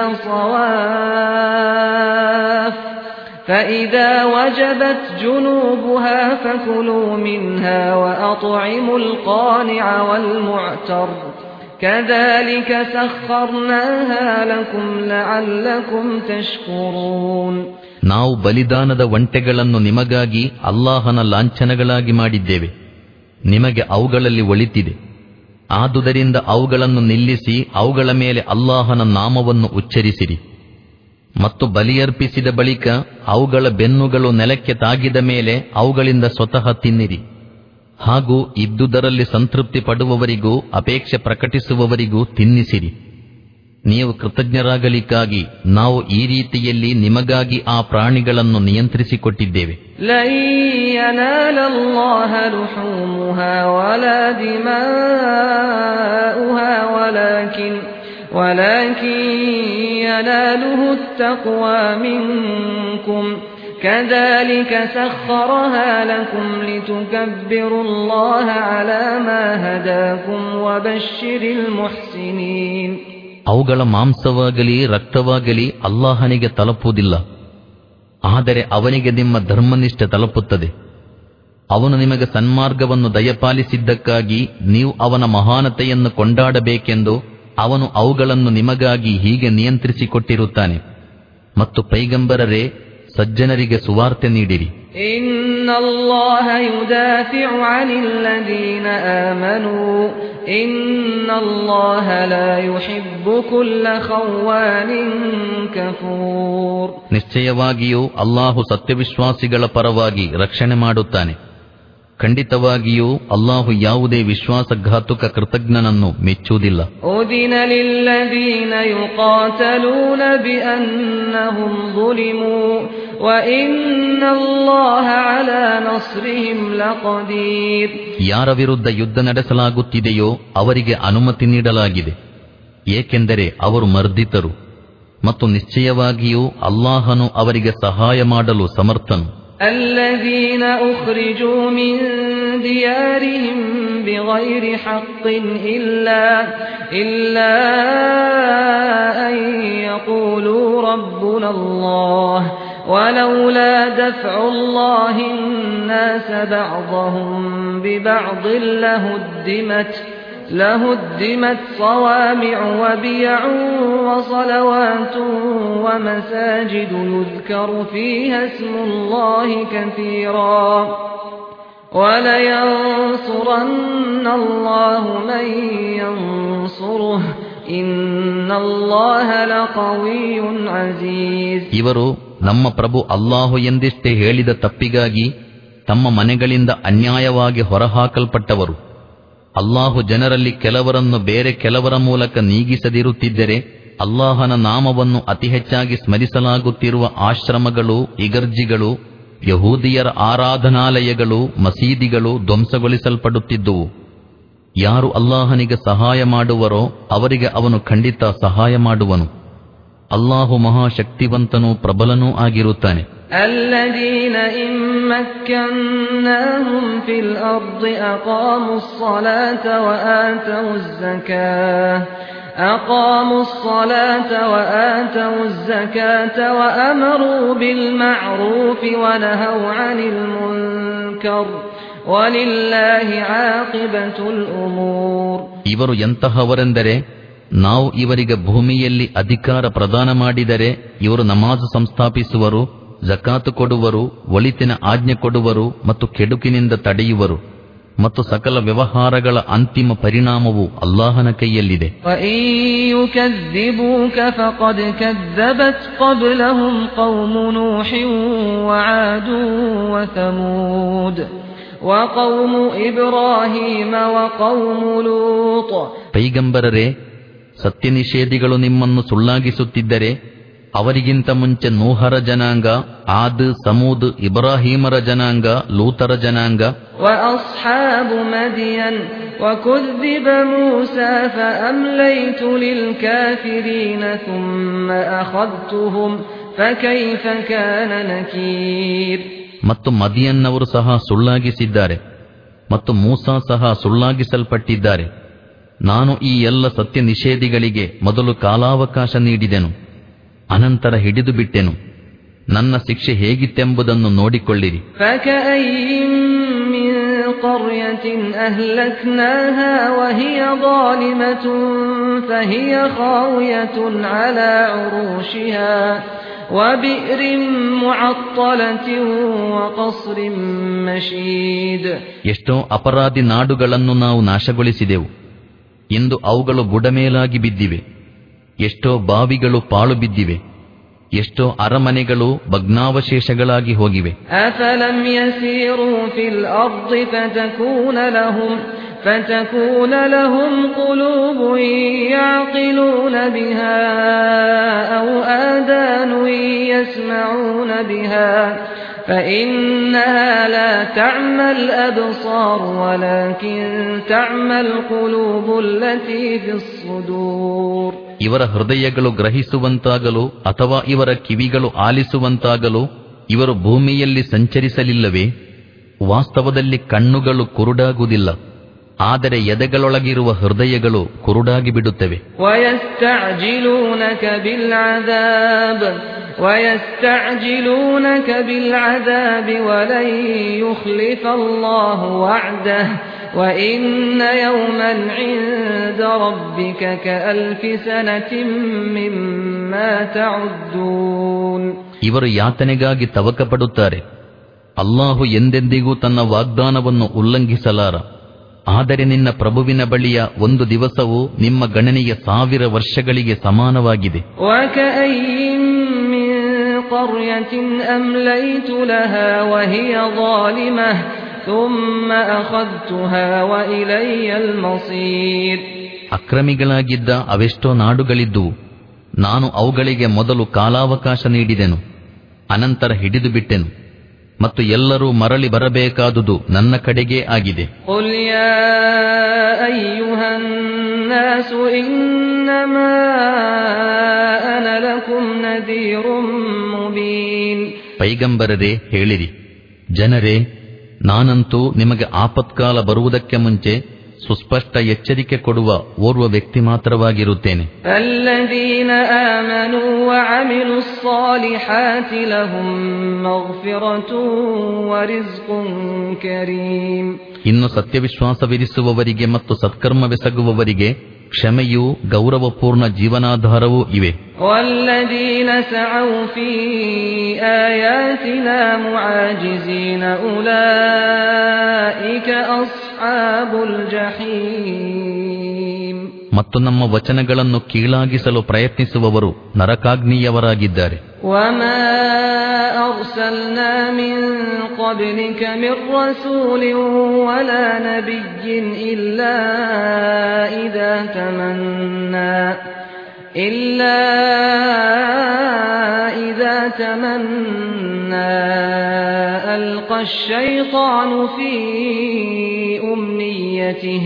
صَوَافَّ فَإِذَا وَجَبَتْ جُنُوبُهَا فَكُلُوا مِنْهَا وَأَطْعِمُوا الْقَانِعَ وَالْمُعْتَرَّ كَذَلِكَ سَخَّرْنَاهَا لَكُمْ لَعَلَّكُمْ تَشْكُرُونَ. ನಾವು ಬಲಿದಾನದ ಒಂಟೆಗಳನ್ನು ನಿಮಗಾಗಿ ಅಲ್ಲಾಹನ ಲಾಂಛನಗಳಾಗಿ ಮಾಡಿದ್ದೇವೆ. ನಿಮಗೆ ಅವುಗಳಲ್ಲಿ ಒಳಿತಿದೆ. ಆದುದರಿಂದ ಅವುಗಳನ್ನು ನಿಲ್ಲಿಸಿ ಅವುಗಳ ಮೇಲೆ ಅಲ್ಲಾಹನ ನಾಮವನ್ನು ಉಚ್ಚರಿಸಿರಿ. ಮತ್ತು ಬಲಿಯರ್ಪಿಸಿದ ಬಳಿಕ ಅವುಗಳ ಬೆನ್ನುಗಳು ನೆಲಕ್ಕೆ ತಾಗಿದ ಮೇಲೆ ಅವುಗಳಿಂದ ಸ್ವತಃ ತಿನ್ನಿರಿ. ಹಾಗೂ ಇದ್ದುದರಲ್ಲಿ ಸಂತೃಪ್ತಿ ಪಡುವವರಿಗೂ ಅಪೇಕ್ಷೆ ಪ್ರಕಟಿಸುವವರಿಗೂ ತಿನ್ನಿಸಿರಿ. ನೀವು ಕೃತಜ್ಞರಾಗಲಿಕ್ಕಾಗಿ ನಾವು ಈ ರೀತಿಯಲ್ಲಿ ನಿಮಗಾಗಿ ಆ ಪ್ರಾಣಿಗಳನ್ನು ನಿಯಂತ್ರಿಸಿಕೊಟ್ಟಿದ್ದೇವೆ. ಲನ್ ಯನಾಲ ಅಲ್ಲಾಹ ಲುಹೂಮುಹಾ ವಲಾ ದಿಮಾኡಹಾ ولكن يناله التقوى منكم كذلك سخرها لكم لتكبروا الله على ما هداكم وبشر المحسنين. ಅವುಗಳ ಮಾಂಸವಾಗಲಿ ರಕ್ತವಾಗಲಿ ಅಲ್ಲಾಹನಿಗೆ ತಲುಪುವುದಿಲ್ಲ, ಆದರೆ ಅವನಿಗೆ ನಿಮ್ಮ ಧರ್ಮನಿಷ್ಠೆ ತಲುಪುತ್ತದೆ. ಅವನು ನಿಮಗೆ ಸನ್ಮಾರ್ಗವನ್ನು ದಯಪಾಲಿಸಿದ್ದಕ್ಕಾಗಿ ನೀವು ಅವನ ಮಹಾನತೆಯನ್ನು ಕೊಂಡಾಡಬೇಕೆಂದು ಅವನು ಅವುಗಳನ್ನು ನಿಮಗಾಗಿ ಹೀಗೆ ನಿಯಂತ್ರಿಸಿಕೊಟ್ಟಿರುತ್ತಾನೆ. ಮತ್ತು ಪೈಗಂಬರರೇ, ಸಜ್ಜನರಿಗೆ ಸುವಾರ್ತೆ ನೀಡಿರಿ. ಇನ್ನಲ್ಲಾಹ ಯುದಾಫಿഉ ಅನಿಲ್ಲದೀನ ಆಮನೂ ಇನ್ನಲ್ಲಾಹ ಲಾ ಯುಹಿಬ್ಬು ಕುಲ್ಲ ಖವ್ವಾನಿನ್ ಕಫೂರ್. ನಿಶ್ಚಯವಾಗಿಯೂ ಅಲ್ಲಾಹು ಸತ್ಯವಿಶ್ವಾಸಿಗಳ ಪರವಾಗಿ ರಕ್ಷಣೆ ಮಾಡುತ್ತಾನೆ. ಖಂಡಿತವಾಗಿಯೂ ಅಲ್ಲಾಹು ಯಾವುದೇ ವಿಶ್ವಾಸಘಾತುಕ ಕೃತಜ್ಞನನ್ನು ಮೆಚ್ಚುವುದಿಲ್ಲ. ಉದಿನ ಲಿಲ್ಲದೀನ ಯುಕಾತಲೂನ ಬಿಅನ್ನಹುಂ ظುಲಿಮೂ ವಇನ್ನಲ್ಲಾಹ ಅಲಾ ನಸ್ರಿಹಿಂ ಲಕದೀರ್. ಯಾರ ವಿರುದ್ಧ ಯುದ್ಧ ನಡೆಸಲಾಗುತ್ತಿದೆಯೋ ಅವರಿಗೆ ಅನುಮತಿ ನೀಡಲಾಗಿದೆ, ಏಕೆಂದರೆ ಅವರು ಮರ್ದಿತರು, ಮತ್ತು ನಿಶ್ಚಯವಾಗಿಯೂ ಅಲ್ಲಾಹನು ಅವರಿಗೆ ಸಹಾಯ ಮಾಡಲು ಸಮರ್ಥನು. الذين أخرجوا من ديارهم بغير حق إلا أن يقولوا ربنا الله ولولا دفع الله الناس بعضهم ببعض لهدمت صوامع وبيع وصلوات ومساجد يذكر فيها اسم الله كثيرا ولينصرن الله من ينصره إن الله لقوي عزيز. ಇವರು ನಮ್ಮ ಪ್ರಭು ಅಲ್ಲಾಹು ಎಂದಿಷ್ಟೇ ಹೇಳಿದ ತಪ್ಪಿಗಾಗಿ ತಮ್ಮ ಮನೆಗಳಿಂದ ಅನ್ಯಾಯವಾಗಿ ಹೊರಹಾಕಲ್ಪಟ್ಟವರು. ಅಲ್ಲಾಹು ಜನರಲ್ಲಿ ಕೆಲವರನ್ನು ಬೇರೆ ಕೆಲವರ ಮೂಲಕ ನೀಗಿಸದಿರುತ್ತಿದ್ದರೆ ಅಲ್ಲಾಹನ ನಾಮವನ್ನು ಅತಿ ಹೆಚ್ಚಾಗಿ ಸ್ಮರಿಸಲಾಗುತ್ತಿರುವ ಆಶ್ರಮಗಳು, ಇಗರ್ಜಿಗಳು, ಯಹೂದಿಯರ ಆರಾಧನಾಲಯಗಳು, ಮಸೀದಿಗಳು ಧ್ವಂಸಗೊಳಿಸಲ್ಪಡುತ್ತಿದ್ದುವು. ಯಾರು ಅಲ್ಲಾಹನಿಗೆ ಸಹಾಯ ಮಾಡುವರೋ ಅವರಿಗೆ ಅವನು ಖಂಡಿತ ಸಹಾಯ ಮಾಡುವನು. ಅಲ್ಲಾಹು ಮಹಾಶಕ್ತಿವಂತನೂ ಪ್ರಬಲನೂ ಆಗಿರುತ್ತಾನೆ. الذين إن مكناهم في الأرض أقاموا الصلاة وآتوا الزكاة وأمروا بالمعروف ونهوا عن المنكر ولله عاقبة الأمور. ಇವರು ಎಂತಹವರೆಂದರೆ, ನಾವು ಇವರಿಗೆ ಭೂಮಿಯಲ್ಲಿ ಅಧಿಕಾರ ಪ್ರದಾನ ಮಾಡಿದರೆ ಇವರು ನಮಾಜು ಸಂಸ್ಥಾಪಿಸುವರು, ಜಕಾತು ಕೊಡುವರು, ಒಳಿತಿನ ಆಜ್ಞೆ ಕೊಡುವರು ಮತ್ತು ಕೆಡುಕಿನಿಂದ ತಡೆಯುವರು, ಮತ್ತು ಸಕಲ ವ್ಯವಹಾರಗಳ ಅಂತಿಮ ಪರಿಣಾಮವು ಅಲ್ಲಾಹನ ಕೈಯಲ್ಲಿದೆ. ಪೈಗಂಬರರೇ, ಸತ್ಯನಿಷೇಧಿಗಳು ನಿಮ್ಮನ್ನು ಸುಳ್ಳಾಗಿಸುತ್ತಿದ್ದರೆ ಅವರಿಗಿಂತ ಮುಂಚೆ ನೂಹರ ಜನಾಂಗ, ಆದ್, ಸಮೂದ್, ಇಬ್ರಾಹೀಮರ ಜನಾಂಗ, ಲೂತರ ಜನಾಂಗ, وأصحاب مدين وكذب موسى فأمليت للكافرين ثم أخذتهم فكيف كان نكير. ಮತ್ತು ಮದಿಯನ್ನವರು ಸಹ ಸುಳ್ಳಾಗಿಸಿದ್ದಾರೆ ಮತ್ತು ಮೂಸಾ ಸಹ ಸುಳ್ಳಾಗಿಸಲ್ಪಟ್ಟಿದ್ದಾರೆ. ನಾನು ಈ ಎಲ್ಲ ಸತ್ಯ ನಿಷೇಧಿಗಳಿಗೆ ಮೊದಲು ಕಾಲಾವಕಾಶ ನೀಡಿದೆನು, ಅನಂತರ ಹಿಡಿದು ಬಿಟ್ಟೆನು. ನನ್ನ ಶಿಕ್ಷೆ ಹೇಗಿತ್ತೆಂಬುದನ್ನು ನೋಡಿಕೊಳ್ಳಿರಿ. قرية أهلكناها وهي ظالمة فهي خاوية على عروشها وبئر معطلة وقصر مشيد. ಎಷ್ಟೋ ಅಪರಾಧಿ ನಾಡುಗಳನ್ನು ನಾವು ನಾಶಗೊಳಿಸಿದೆವು, ಇಂದು ಅವುಗಳು ಬುಡಮೇಲಾಗಿ ಬಿದ್ದಿವೆ. ಎಷ್ಟೋ ಬಾವಿಗಳು ಪಾಳು ಬಿದ್ದಿವೆ, ಎಷ್ಟೋ ಅರಮನೆಗಳು ಭಗ್ನಾವಶೇಷಗಳಾಗಿ ಹೋಗಿವೆ. أفلم يسيروا في الأرض فتكون لهم قلوب يعقلون بها أو آذان يسمعون بها فإنها لا تعمى الأبصار ولكن تعمى القلوب التي في الصدور. ಇವರ ಹೃದಯಗಳು ಗ್ರಹಿಸುವಂತಾಗಲು ಅಥವಾ ಇವರ ಕಿವಿಗಳು ಆಲಿಸುವಂತಾಗಲು ಇವರು ಭೂಮಿಯಲ್ಲಿ ಸಂಚರಿಸಲಿಲ್ಲವೇ? ವಾಸ್ತವದಲ್ಲಿ ಕಣ್ಣುಗಳು ಕುರುಡಾಗುವುದಿಲ್ಲ, ಆದರೆ ಎದೆಗಳೊಳಗಿರುವ ಹೃದಯಗಳು ಕುರುಡಾಗಿ ಬಿಡುತ್ತವೆ. ويستعجلونك بالعذاب ولن يخلف الله وعده وإن يوما عند ربك كألف سنة مما تعدون. ಇವರು ಯಾತನೆಗಾಗಿ ತವಕಪಡುತ್ತಾರೆ. ಅಲ್ಲಾಹು ಎಂದೆಂದಿಗೂ ತನ್ನ ವಾಗ್ದಾನವನ್ನು ಉಲ್ಲಂಘಿಸಲಾರ. ಆದರೆ ನಿನ್ನ ಪ್ರಭುವಿನ ಬಳಿಯ ಒಂದು ದಿವಸವು ನಿಮ್ಮ ಗಣನೆಯ 1000 ವರ್ಷಗಳಿಗೆ ಸಮಾನವಾಗಿದೆ. قرية أمليت لها وهي ظالمة ثم أخذتها وإلي المصير. ಅಕ್ರಮಿಗಳಾಗಿದ್ದ ಅವೆಷ್ಟೋ ನಾಡುಗಳಿದ್ದುವು, ನಾನು ಅವುಗಳಿಗೆ ಮೊದಲು ಕಾಲಾವಕಾಶ ನೀಡಿದೆನು, ಅನಂತರ ಹಿಡಿದು ಬಿಟ್ಟೆನು, ಮತ್ತು ಎಲ್ಲರೂ ಮರಳಿ ಬರಬೇಕಾದುದು ನನ್ನ ಕಡೆಗೇ ಆಗಿದೆ. قل يا أيها الناس إنما أنا لكم نذير مبين. ಪೈಗಂಬರರೇ, ಹೇಳಿರಿ, ಜನರೇ, ನಾನಂತೂ ನಿಮಗೆ ಆಪತ್ಕಾಲ ಬರುವುದಕ್ಕೆ ಮುಂಚೆ ಸುಸ್ಪಷ್ಟ ಎಚ್ಚರಿಕೆ ಕೊಡುವ ಓರ್ವ ವ್ಯಕ್ತಿ ಮಾತ್ರವಾಗಿರುತ್ತೇನೆ. الذين آمنوا وعملوا الصالحات لهم مغفرة ورزق كريم. ಇನ್ನು ಸತ್ಯವಿಶ್ವಾಸವಿರಿಸುವವರಿಗೆ ಮತ್ತು ಸತ್ಕರ್ಮವೆಸಗುವವರಿಗೆ ಕ್ಷಮೆಯೂ ಗೌರವಪೂರ್ಣ ಜೀವನಾಧಾರವೂ ಇವೆ. والذين سعوا في آياتنا معاجزين أولئك أصحاب الجحيم. ಮತ್ತು ನಮ್ಮ ವಚನಗಳನ್ನು ಕೀಳಾಗಿಸಲು ಪ್ರಯತ್ನಿಸುವವರು ನರಕಾಗ್ನಿಯವರಾಗಿದ್ದಾರೆ. وما أرسلنا من قبلك من رسول ولا نبي إلا إذا تمنى ألقى الشيطان في أمنيته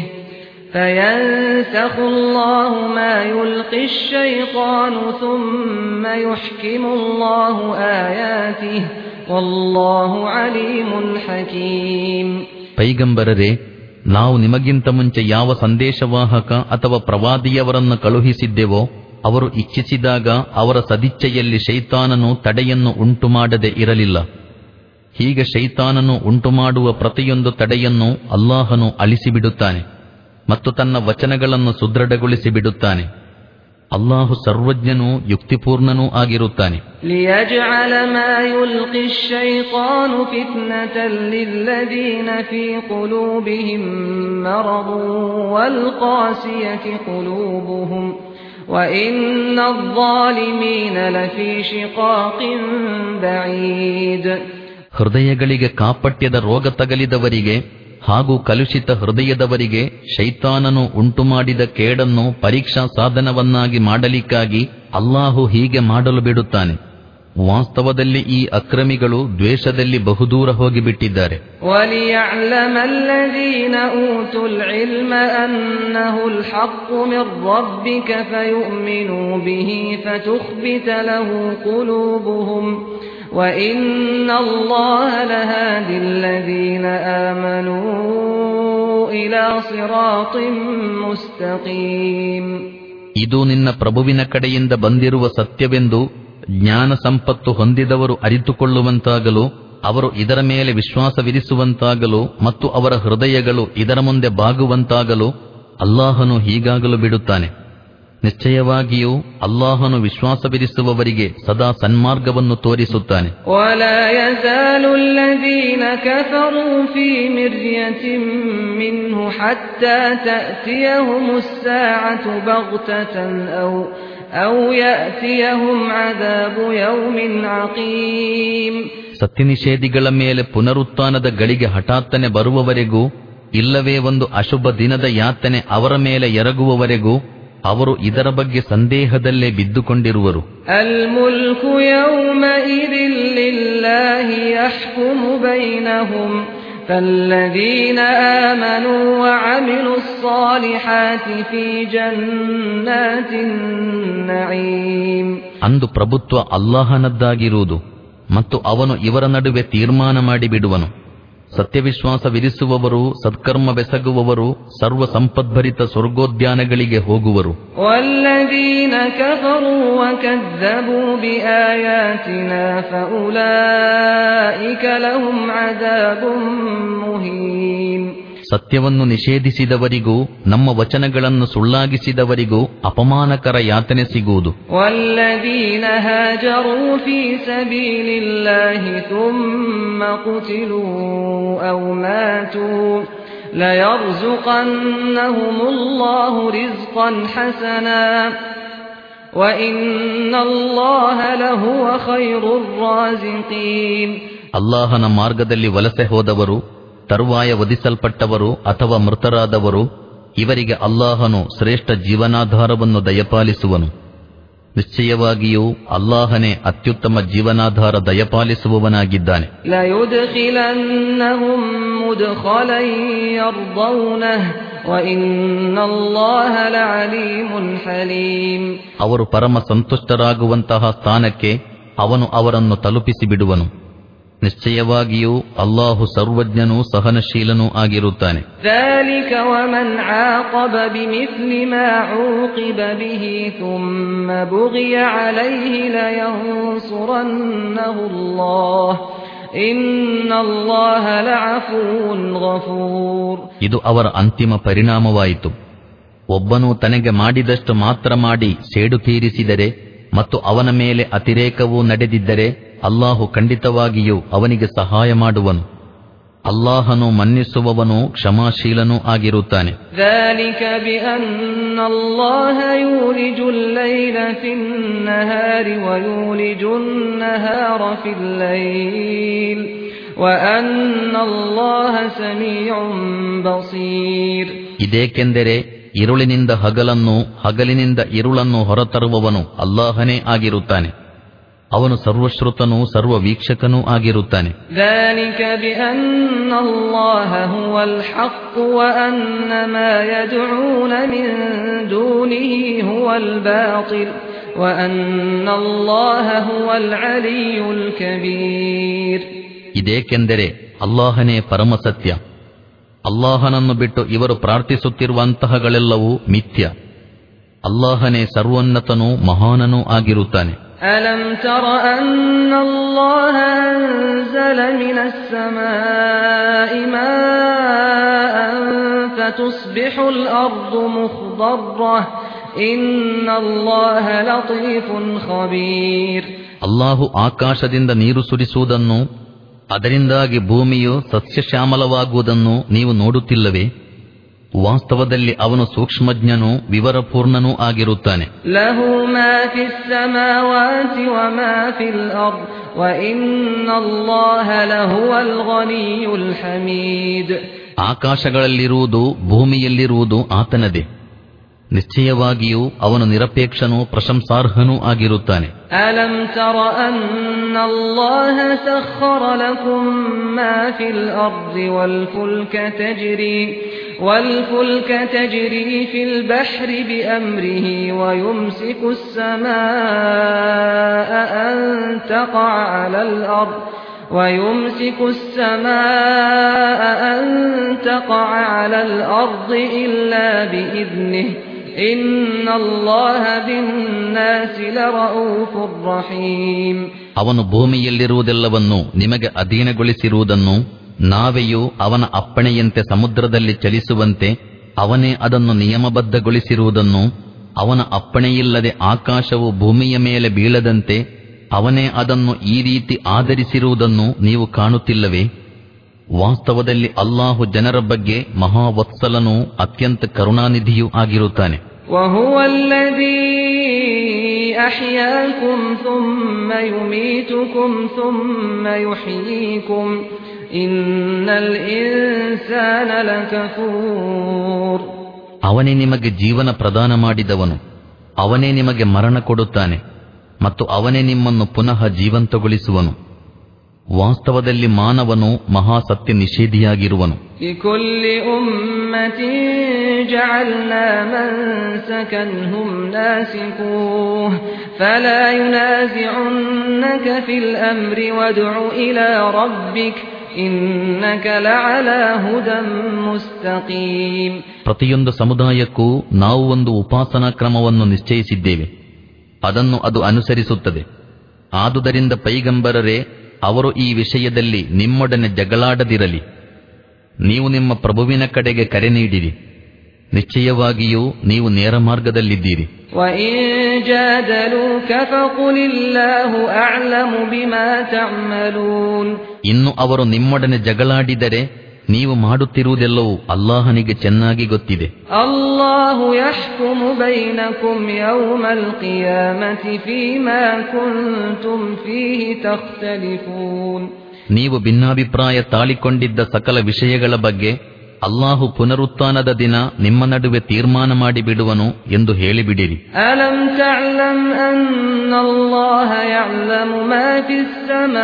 فينسخ الله ما يلقي الشيطان ثم يحكم الله آياته والله عليم حكيم. ಪೈಗಂಬರರೇ, ನಾವು ನಿಮಗಿಂತ ಮುಂಚೆ ಯಾವ ಸಂದೇಶವಾಹಕ ಅಥವಾ ಪ್ರವಾದಿಯವರನ್ನು ಕಳುಹಿಸಿದ್ದೆವೋ ಅವರು ಇಚ್ಛಿಸಿದಾಗ ಅವರ ಸದಿಚ್ಛೆಯಲ್ಲಿ ಶೈತಾನನು ತಡೆಯನ್ನು ಉಂಟುಮಾಡದೆ ಇರಲಿಲ್ಲ. ಹೀಗೆ ಶೈತಾನನು ಉಂಟುಮಾಡುವ ಪ್ರತಿಯೊಂದು ತಡೆಯನ್ನು ಅಲ್ಲಾಹನು ಅಳಿಸಿಬಿಡುತ್ತಾನೆ ಮತ್ತು ತನ್ನ ವಚನಗಳನ್ನು ಸುದೃಢಗೊಳಿಸಿ ಬಿಡುತ್ತಾನೆ. ಅಲ್ಲಾಹು ಸರ್ವಜ್ಞನೂ ಯುಕ್ತಿಪೂರ್ಣನೂ ಆಗಿರುತ್ತಾನೆ. ಲಿಯಜ್ಅಲ ಮಾ ಯುಲ್ಕಿ ಅಶ್-ಶೈತಾನು ಫಿತ್ನತನ್ ಲಿಲ್ಲದೀನ ಫೀ ಕುಲೂಬಿಹಿಂ ಮರದುನ್ ವಲ್ ಕಾಸಿಯತಿ ಕುಲೂಬುಹುಂ ವಇನ್ನ ಅಜ್-ಝಾಲಿಮೀನ ಲಫೀ ಶಿಕಾಕಿನ್ ಬഈದ್. ಹೃದಯಗಳಿಗೆ ಕಾಪಟ್ಯದ ರೋಗ ತಗಲಿದವರಿಗೆ ಹಾಗೂ ಕಲುಷಿತ ಹೃದಯದವರಿಗೆ ಶೈತಾನನು ಉಂಟುಮಾಡಿದ ಕೇಡನ್ನು ಪರೀಕ್ಷಾ ಸಾಧನವನ್ನಾಗಿ ಮಾಡಲಿಕ್ಕಾಗಿ ಅಲ್ಲಾಹು ಹೀಗೆ ಮಾಡಲು ಬಿಡುತ್ತಾನೆ. ವಾಸ್ತವದಲ್ಲಿ ಈ ಅಕ್ರಮಿಗಳು ದ್ವೇಷದಲ್ಲಿ ಬಹುದೂರ ಹೋಗಿಬಿಟ್ಟಿದ್ದಾರೆ. وَلِيَعْلَمَ الَّذِينَ أُوتُوا الْعِلْمَ أَنَّهُ الْحَقُّ مِنْ رَبِّكَ فَيُؤْمِنُوا بِهِ فَتُخْبِتَ لَهُ قُلُوبُهُمْ وَإِنَّ اللَّهَ لَهَادِي الَّذِينَ آمَنُوا إِلَى صِرَاطٍ مُسْتَقِيمٍ. ಇದು ನಿನ್ನ ಪ್ರಭುವಿನ ಕಡೆಯಿಂದ ಬಂದಿರುವ ಸತ್ಯವೆಂದು ಜ್ಞಾನ ಸಂಪತ್ತು ಹೊಂದಿದವರು ಅರಿತುಕೊಳ್ಳುವಂತಾಗಲು, ಅವರು ಇದರ ಮೇಲೆ ವಿಶ್ವಾಸವಿರಿಸುವಂತಾಗಲು ಮತ್ತು ಅವರ ಹೃದಯಗಳು ಇದರ ಮುಂದೆ ಬಾಗುವಂತಾಗಲು ಅಲ್ಲಾಹನು ಹೀಗಾಗಲು ಬಿಡುತ್ತಾನೆ. ನಿಶ್ಚಯವಾಗಿಯೂ ಅಲ್ಲಾಹನು ವಿಶ್ವಾಸವಿರಿಸುವವರಿಗೆ ಸದಾ ಸನ್ಮಾರ್ಗವನ್ನು ತೋರಿಸುತ್ತಾನೆ. وَلَا يَزَالُ الَّذِينَ كَفَرُوا فِي مِرْيَةٍ مِّنْهُ حَتَّى تَأْتِيَهُمُ السَّاعَةُ بَغْتَةً أَوْ يَأْتِيَهُمْ عَذَابُ يَوْمٍ عَقِيمٍ. ಸತ್ಯನಿಷೇಧಿಗಳ ಮೇಲೆ ಪುನರುತ್ಥಾನದ ಗಳಿಗೆ ಹಠಾತ್ತನೆ ಬರುವವರೆಗೂ, ಇಲ್ಲವೇ ಒಂದು ಅಶುಭ ದಿನದ ಯಾತನೆ ಅವರ ಮೇಲೆ ಎರಗುವವರೆಗೂ ಅವರು ಇದರ ಬಗ್ಗೆ ಸಂದೇಹದಲ್ಲೇ ಬಿದ್ದುಕೊಂಡಿರುವರು. ಅಲ್-ಮುಲ್ಕು ಯೌಮಇದಿನ್ ಲಿಲ್ಲಾಹಿ ಯಹ್ಕುಮು ಬೈನಹುಂ ಫಲ್ಲದೀನ ಆಮನೂ ವಅಮಿಲುಸ್ ಸಾಲಿಹಾತಿ ಫೀ ಜನ್ನಾತಿನ್ ನഈಮ್. ಅಂದು ಪ್ರಭುತ್ವ ಅಲ್ಲಾಹನದ್ದಾಗಿರುವುದು ಮತ್ತು ಅವನು ಇವರ ನಡುವೆ ತೀರ್ಮಾನ ಮಾಡಿಬಿಡುವನು. ಸತ್ಯವಿಶ್ವಾಸವಿರಿಸುವವರು, ಸತ್ಕರ್ಮವೆಸಗುವವರು ಸರ್ವ ಸಂಪದ್ಭರಿತ ಸ್ವರ್ಗೋದ್ಯಾನಗಳಿಗೆ ಹೋಗುವರು. ವಲ್ಲದೀನ ಕಫರೂ ವಕದ್ದಬೂ ಬಿಆಯಾತಿನಾ ಫಉಲೈಕ ಲಹುಂ ಅದಾಬುಂ ಮುಹೀನ್. ಸತ್ಯವನ್ನು ನಿಷೇಧಿಸಿದವರಿಗೂ ನಮ್ಮ ವಚನಗಳನ್ನು ಸುಳ್ಳಾಗಿಸಿದವರಿಗೂ ಅಪಮಾನಕರ ಯಾತನೆ ಸಿಗುವುದು. ವಲ್ಲದೀನ ಹಾಜರೂ ಫೀ ಸಬೀಲಿಲ್ಲಾಹಿ ಥುಮ್ಮ ಕುತಿಲೂ ಔ ಮಾತೂ ಲಯರ್ಜುಕನ್ನಹುಮುಲ್ಲಾಹು ರಿಜ್ಕನ್ ಹಸನಾ ವಇನ್ನಲ್ಲಾಹ ಲಹುವ ಖೈರುರ್ ರಾಜಿಕೀನ್. ಅಲ್ಲಾಹನ ಮಾರ್ಗದಲ್ಲಿ ವಲಸೆ ಹೋದವರು, ತರುವಾಯ ವಧಿಸಲ್ಪಟ್ಟವರು ಅಥವಾ ಮೃತರಾದವರು, ಇವರಿಗೆ ಅಲ್ಲಾಹನು ಶ್ರೇಷ್ಠ ಜೀವನಾಧಾರವನ್ನು ದಯಪಾಲಿಸುವನು. ನಿಶ್ಚಯವಾಗಿಯೂ ಅಲ್ಲಾಹನೇ ಅತ್ಯುತ್ತಮ ಜೀವನಾಧಾರ ದಯಪಾಲಿಸುವವನಾಗಿದ್ದಾನೆ. ಲಯುದ್ಖಿಲನ್ನಹುಂ ಮುದ್ಖಲನ್ ಯರ್ದೌನಹು ವಇನ್ನಲ್ಲಾಹ ಲಅಲೀಮುನ್ ಹಲೀಮ್. ಅವರು ಪರಮ ಸಂತುಷ್ಟರಾಗುವಂತಹ ಸ್ಥಾನಕ್ಕೆ ಅವನು ಅವರನ್ನು ತಲುಪಿಸಿ ಬಿಡುವನು. ನಿಶ್ಚಯವಾಗಿಯೂ ಅಲ್ಲಾಹು ಸರ್ವಜ್ಞನೂ ಸಹನಶೀಲನೂ ಆಗಿರುತ್ತಾನೆ. ذَلِكَ وَمَنْ عَاقَبَ بِمِثْلِ مَا عُوقِبَ بِهِ ثُمَّ بُغِيَ عَلَيْهِ لَيَنصُرَنَّهُ اللَّهُ إِنَّ اللَّهَ لَعَفُوٌّ غَفُورٌ. ಇದು ಅವರ ಅಂತಿಮ ಪರಿಣಾಮವಾಯಿತು. ಒಬ್ಬನು ತನಗೆ ಮಾಡಿದಷ್ಟು ಮಾತ್ರ ಮಾಡಿ ಸೇಡು ತೀರಿಸಿದರೆ ಮತ್ತು ಅವನ ಮೇಲೆ ಅತಿರೇಕವೂ ನಡೆದಿದ್ದರೆ ಅಲ್ಲಾಹು ಖಂಡಿತವಾಗಿಯೂ ಅವನಿಗೆ ಸಹಾಯ ಮಾಡುವನು. ಅಲ್ಲಾಹನು ಮನ್ನಿಸುವವನು ಕ್ಷಮಾಶೀಲನೂ ಆಗಿರುತ್ತಾನೆ. ذلك بأن الله يولج الليل في النهار ويولج النهار في الليل وأن الله سميع بصير. ಇದೇಕೆಂದರೆ ಇರುಳಿನಿಂದ ಹಗಲನ್ನು ಹಗಲಿನಿಂದ ಇರುಳನ್ನು ಹೊರತರುವವನು ಅಲ್ಲಾಹನೇ ಆಗಿರುತ್ತಾನೆ. ಅವನು ಸರ್ವಶ್ರುತನೂ ಸರ್ವವೀಕ್ಷಕನೂ ಆಗಿರುತ್ತಾನೆ. ذلك بأن الله هو الحق وأن ما يدعون من دونه هو الباطل وأن الله هو العلي الكبير. ಇದೇಕೆಂದರೆ ಅಲ್ಲಾಹನೇ ಪರಮಸತ್ಯ. ಅಲ್ಲಾಹನನ್ನು ಬಿಟ್ಟು ಇವರು ಪ್ರಾರ್ಥಿಸುತ್ತಿರುವಂತಹಗಳೆಲ್ಲವೂ ಮಿಥ್ಯ. ಅಲ್ಲಾಹನೇ ಸರ್ವೋನ್ನತನೂ ಮಹಾನನೂ ಆಗಿರುತ್ತಾನೆ. ألم تر أن الله أنزل من السماء ماء فتصبح الأرض مخضرة إن الله لطيف خبير. ಅಲ್ಲಾಹು ಆಕಾಶದಿಂದ ನೀರು ಸುರಿಸುವುದನ್ನು, ಅದರಿಂದಾಗಿ ಭೂಮಿಯು ಸಸ್ಯಶ್ಯಾಮಲವಾಗುವುದನ್ನು ನೀವು ನೋಡುತ್ತಿಲ್ಲವೇ? ವಾಸ್ತವದಲ್ಲಿ ಅವನು ಸೂಕ್ಷ್ಮಜ್ಞನೂ ವಿವರಪೂರ್ಣನೂ ಆಗಿರುತ್ತಾನೆ. ಲಹು ಮಾ ಫಿಸ್ ಸಮಾವಾತಿ ವಮಾ ಫಿಲ್ ಅರ್ದ್ ವಇನ್ನಲ್ಲಾಹ ಲಹುವಲ್ ಗನಿಯುಲ್ ಹಮೀದ್. ಆಕಾಶಗಳಲ್ಲಿರುವುದು ಭೂಮಿಯಲ್ಲಿರುವುದು ಆತನದೇ. ನಿಶ್ಚಯವಾಗಿಯೂ ಅವನು ನಿರಪೇಕ್ಷನೂ ಪ್ರಶಂಸಾರ್ಹನೂ ಆಗಿರುತ್ತಾನೆ. ಅಲಂ ತರ ಅನ್ನಲ್ಲಾಹ ಸಖ್ಖರ ಲಕುಂ ಮಾ ಫಿಲ್ ಅರ್ದಿ والفلك تجري في البحر بأمره ويمسك السماء أن تقع على الأرض إلا بإذنه إن الله بالناس لرؤوف رحيم. ಅವನು ಭೂಮಿಯಲ್ಲಿರುವುದೆಲ್ಲವನ್ನೂ ನಿಮಗೆ ಅಧೀನಗೊಳಿಸಿರುವುದನ್ನು, ನಾವೆಯೂ ಅವನ ಅಪ್ಪಣೆಯಂತೆ ಸಮುದ್ರದಲ್ಲಿ ಚಲಿಸುವಂತೆ ಅವನೇ ಅದನ್ನು ನಿಯಮಬದ್ಧಗೊಳಿಸಿರುವುದನ್ನು, ಅವನ ಅಪ್ಪಣೆಯಿಲ್ಲದೆ ಆಕಾಶವು ಭೂಮಿಯ ಮೇಲೆ ಬೀಳದಂತೆ ಅವನೇ ಅದನ್ನು ಈ ರೀತಿ ಆಧರಿಸಿರುವುದನ್ನು ನೀವು ಕಾಣುತ್ತಿಲ್ಲವೇ? ವಾಸ್ತವದಲ್ಲಿ ಅಲ್ಲಾಹು ಜನರ ಬಗ್ಗೆ ಮಹಾವತ್ಸಲನೂ ಅತ್ಯಂತ ಕರುಣಾನಿಧಿಯೂ ಆಗಿರುತ್ತಾನೆ. وهو الذي أحياكم ثم يميتكم ثم يحييكم إن الإنسان لكفور. ಅವನೇ ನಿಮಗೆ ಜೀವನ ಪ್ರದಾನ ಮಾಡಿದವನು, ಅವನೇ ನಿಮಗೆ ಮರಣ ಕೊಡುತ್ತಾನೆ ಮತ್ತು ಅವನೇ ನಿಮ್ಮನ್ನು ಪುನಃ ಜೀವಂತಗೊಳಿಸುವನು. ವಾಸ್ತವದಲ್ಲಿ ಮಾನವನು ಮಹಾಸತ್ಯ ನಿಷೇಧಿಯಾಗಿರುವನು. ಲಿಕುಲ್ಲಿ ಉಮ್ಮತಿನ್ ಜಅಲ್ನಾ ಮನ್ಸಕನ್ಹುಂ ನಾಸಿಕೂಹ್ ಫಲಾ ಯುನಾಜಿಉನ್ನಕ ಫಿಲ್ ಅಮ್ರಿ ವದ್ഉ ಇಲಾ ರಬ್ಬಿಕ್ ಇನ್ನಕ ಲಅಲಾ ಹುದಂ ಮುಸ್ತಕೀಮ್. ಪ್ರತಿಯೊಂದು ಸಮುದಾಯಕ್ಕೂ ನಾವು ಒಂದು ಉಪಾಸನಾ ಕ್ರಮವನ್ನು ನಿಶ್ಚಯಿಸಿದ್ದೇವೆ, ಅದನ್ನು ಅದು ಅನುಸರಿಸುತ್ತದೆ. ಆದುದರಿಂದ ಪೈಗಂಬರರೇ, ಅವರು ಈ ವಿಷಯದಲ್ಲಿ ನಿಮ್ಮೊಡನೆ ಜಗಳಾಡದಿರಲಿ. ನೀವು ನಿಮ್ಮ ಪ್ರಭುವಿನ ಕಡೆಗೆ ಕರೆ ನೀಡಿರಿ, ನಿಶ್ಚಯವಾಗಿಯೂ ನೀವು ನೇರ ಮಾರ್ಗದಲ್ಲಿದ್ದೀರಿ. ಇನ್ನು ಅವರು ನಿಮ್ಮೊಡನೆ ಜಗಳಾಡಿದರೆ ನೀವು ಮಾಡುತ್ತಿರುವುದೆಲ್ಲವೂ ಅಲ್ಲಾಹನಿಗೆ ಚೆನ್ನಾಗಿ ಗೊತ್ತಿದೆ. ಅಲ್ಲಾಹು ಯಹ್ಕುಮು ಬೈನಕುಂ ಯೌಮಲ್ ಕಿಯಾಮತಿ ಫೀಮಾ ಕುಂತುಂ ಫೀಹಿ ತಖ್ತಲಿಫೂನ್. ನೀವು ಭಿನ್ನಾಭಿಪ್ರಾಯ ತಾಳಿಕೊಂಡಿದ್ದ ಸಕಲ ವಿಷಯಗಳ ಬಗ್ಗೆ ಅಲ್ಲಾಹು ಪುನರುತ್ಥಾನದ ದಿನ ನಿಮ್ಮ ನಡುವೆ ತೀರ್ಮಾನ ಮಾಡಿಬಿಡುವನು ಎಂದು ಹೇಳಿಬಿಡಿರಿ. ಅಲಂ ತಅಲಂ ಅನ್ನಲ್ಲಾಹ ಯಅಲಮು ಮಾ ಫಿಸ್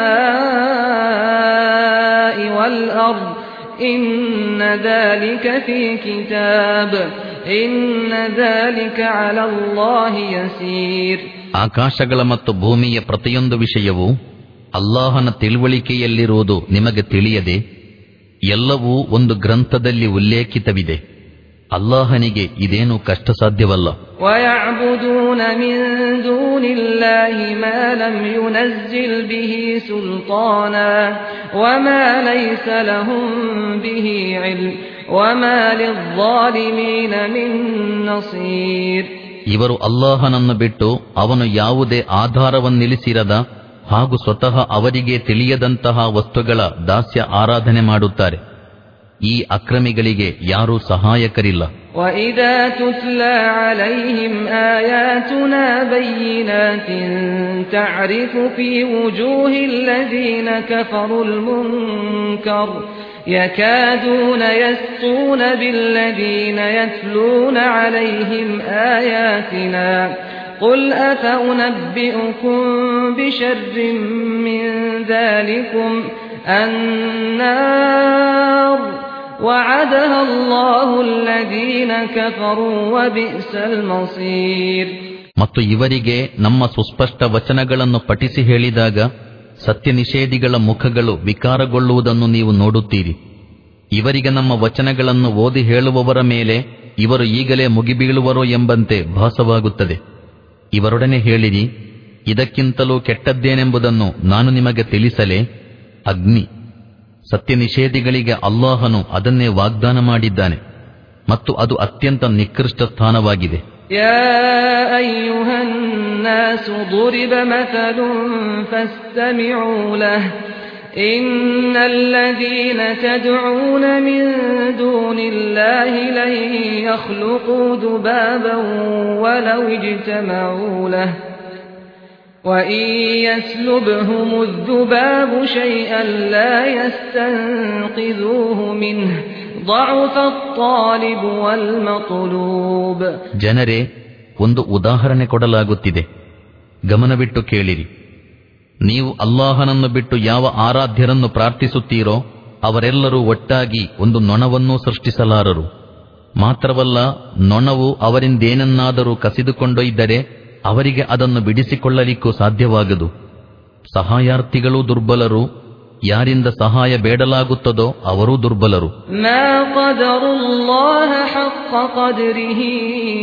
ಸಮಾಇ ವಲ್ ಅರ್ದ್ ಇನ್ನ ذلك ಫೀ ಕಿತಾಬ್ ಇನ್ನ ذلك ಅಲಾ ಅಲ್ಲಾಹಿ ಯಸೀರ್. ಆಕಾಶಗಳ ಮತ್ತು ಭೂಮಿಯ ಪ್ರತಿಯೊಂದು ವಿಷಯವೂ ಅಲ್ಲಾಹನ ತಿಳುವಳಿಕೆಯಲ್ಲಿರುವುದು ನಿಮಗೆ ತಿಳಿಯದೆ? ಎಲ್ಲವೂ ಒಂದು ಗ್ರಂಥದಲ್ಲಿ ಉಲ್ಲೇಖಿತವಿದೆ. ಅಲ್ಲಾಹನಿಗೆ ಇದೇನು ಕಷ್ಟ ಸಾಧ್ಯವಲ್ಲ. ವಯಅಬುದೂನ ಮಿನ್ ದೂನಿಲ್ಲಾಹಿ ಮಾ ಲಂ ಯುನಜ್ಜಿಲ್ ಬಿಹಿ ಸುಲ್ತಾನಾ ವಮಾ ಲೈಸ ಲಹುಂ ಬಿಹಿ ಇಲ್ಮ್ ವಮಾ ಲಿಜ್ಜಾಲಿಮೀನ ಮಿನ್ ನಸೀರ್. ಇವರು ಅಲ್ಲಾಹನನ್ನು ಬಿಟ್ಟು ಅವನು ಯಾವುದೇ ಆಧಾರವನ್ನಿಳಿಸಿರದ ಹಾಗೂ ಸ್ವತಃ ಅವರಿಗೆ ತಿಳಿಯದಂತಹ ವಸ್ತುಗಳ ದಾಸ್ಯ ಆರಾಧನೆ ಮಾಡುತ್ತಾರೆ. ಈ ಅಕ್ರಮಿಗಳಿಗೆ ಯಾರೂ ಸಹಾಯಕರಿಲ್ಲ. وَإِذَا تُتْلَى عَلَيْهِمْ آيَاتُنَا بَيِّنَاتٍ تَعْرِفُ فِي وُجُوهِ الَّذِينَ كَفَرُوا الْمُنكَرَ يَكَادُونَ يَسْطُونَ بِالَّذِينَ يَتْلُونَ عَلَيْهِمْ آيَاتِنَا قُلْ أَفَأُنَبِّئُكُم بِشَرٍّ مِّن ذَلِكُمْ النَّارُ وَعَدَهَا اللَّهُ الَّذِينَ كَفَرُوا وَبِئْسَ الْمَصِيرُ. ಮತ್ತು ಇವರಿಗೆ ನಮ್ಮ ಸುಸ್ಪಷ್ಟ ವಚನಗಳನ್ನು ಪಠಿಸಿ ಹೇಳಿದಾಗ ಸತ್ಯ ನಿಷೇಧಿಗಳ ಮುಖಗಳು ವಿಕಾರಗೊಳ್ಳುವುದನ್ನು ನೀವು ನೋಡುತ್ತೀರಿ. ಇವರಿಗೆ ನಮ್ಮ ವಚನಗಳನ್ನು ಓದಿ ಹೇಳುವವರ ಮೇಲೆ ಇವರು ಈಗಲೇ ಮುಗಿಬೀಳುವರೋ ಎಂಬಂತೆ ಭಾಸವಾಗುತ್ತದೆ. ಇವರೊಡನೆ ಹೇಳಿರಿ, ಇದಕ್ಕಿಂತಲೂ ಕೆಟ್ಟದ್ದೇನೆಂಬುದನ್ನು ನಾನು ನಿಮಗೆ ತಿಳಿಸಲೇ? ಅಗ್ನಿ. ಸತ್ಯ ನಿಷೇಧಿಗಳಿಗೆ ಅಲ್ಲಾಹನು ಅದನ್ನೇ ವಾಗ್ದಾನ ಮಾಡಿದ್ದಾನೆ ಮತ್ತು ಅದು ಅತ್ಯಂತ ನಿಕೃಷ್ಟ ಸ್ಥಾನವಾಗಿದೆ. ಯಾ ಅಯ್ಯುಹನ್ ನಾಸು ದುರಿಬ ಮಥಲುನ್ ಫಸ್ತಮಿಊ ಲಹು ಇನ್ನಲ್ಲದೀನ ತದ್ಊನ ಮಿನ್ ದೂನಿಲ್ಲಾಹಿ ಲನ್ ಯಖ್ಲುಕೂ ದುಬಾಬನ್ ವಲೌ ಇಜ್ತಮಊ ಲಹು وَإِن يَسْلُبْهُمُ الذُّبَابُ شَيْئًا لَّا يَسْتَنقِذُوهُ مِنْهُ ضَعُفَ الطَّالِبُ وَالْمَطْلُوبُ. ಜನರೇ, ಒಂದು ಉದಾಹರಣೆ ಕೊಡಲಾಗುತ್ತಿದೆ, ಗಮನವಿಟ್ಟು ಕೇಳಿರಿ. ನೀವು ಅಲ್ಲಾಹನನ್ನು ಬಿಟ್ಟು ಯಾವ ಆರಾಧ್ಯರನ್ನು ಪ್ರಾರ್ಥಿಸುತ್ತೀರೋ ಅವರೆಲ್ಲರೂ ಒಟ್ಟಾಗಿ ಒಂದು ನೊಣವನ್ನೂ ಸೃಷ್ಟಿಸಲಾರರು. ಮಾತ್ರವಲ್ಲ, ನೊಣವು ಅವರಿಂದೇನನ್ನಾದರೂ ಕಸಿದುಕೊಂಡೊಯ್ದರೆ ಅವರಿಗೆ ಅದನ್ನು ಬಿಡಿಸಿಕೊಳ್ಳಲಿಕ್ಕೂ ಸಾಧ್ಯವಾಗದು. ಸಹಾಯಾರ್ಥಿಗಳೂ ದುರ್ಬಲರು, ಯಾರಿಂದ ಸಹಾಯ ಬೇಡಲಾಗುತ್ತದೋ ಅವರೂ ದುರ್ಬಲರು. ಮಾ ಕದರುಲ್ಲಾಹ ಹಕ್ಕ ಕದ್ರಿಹಿ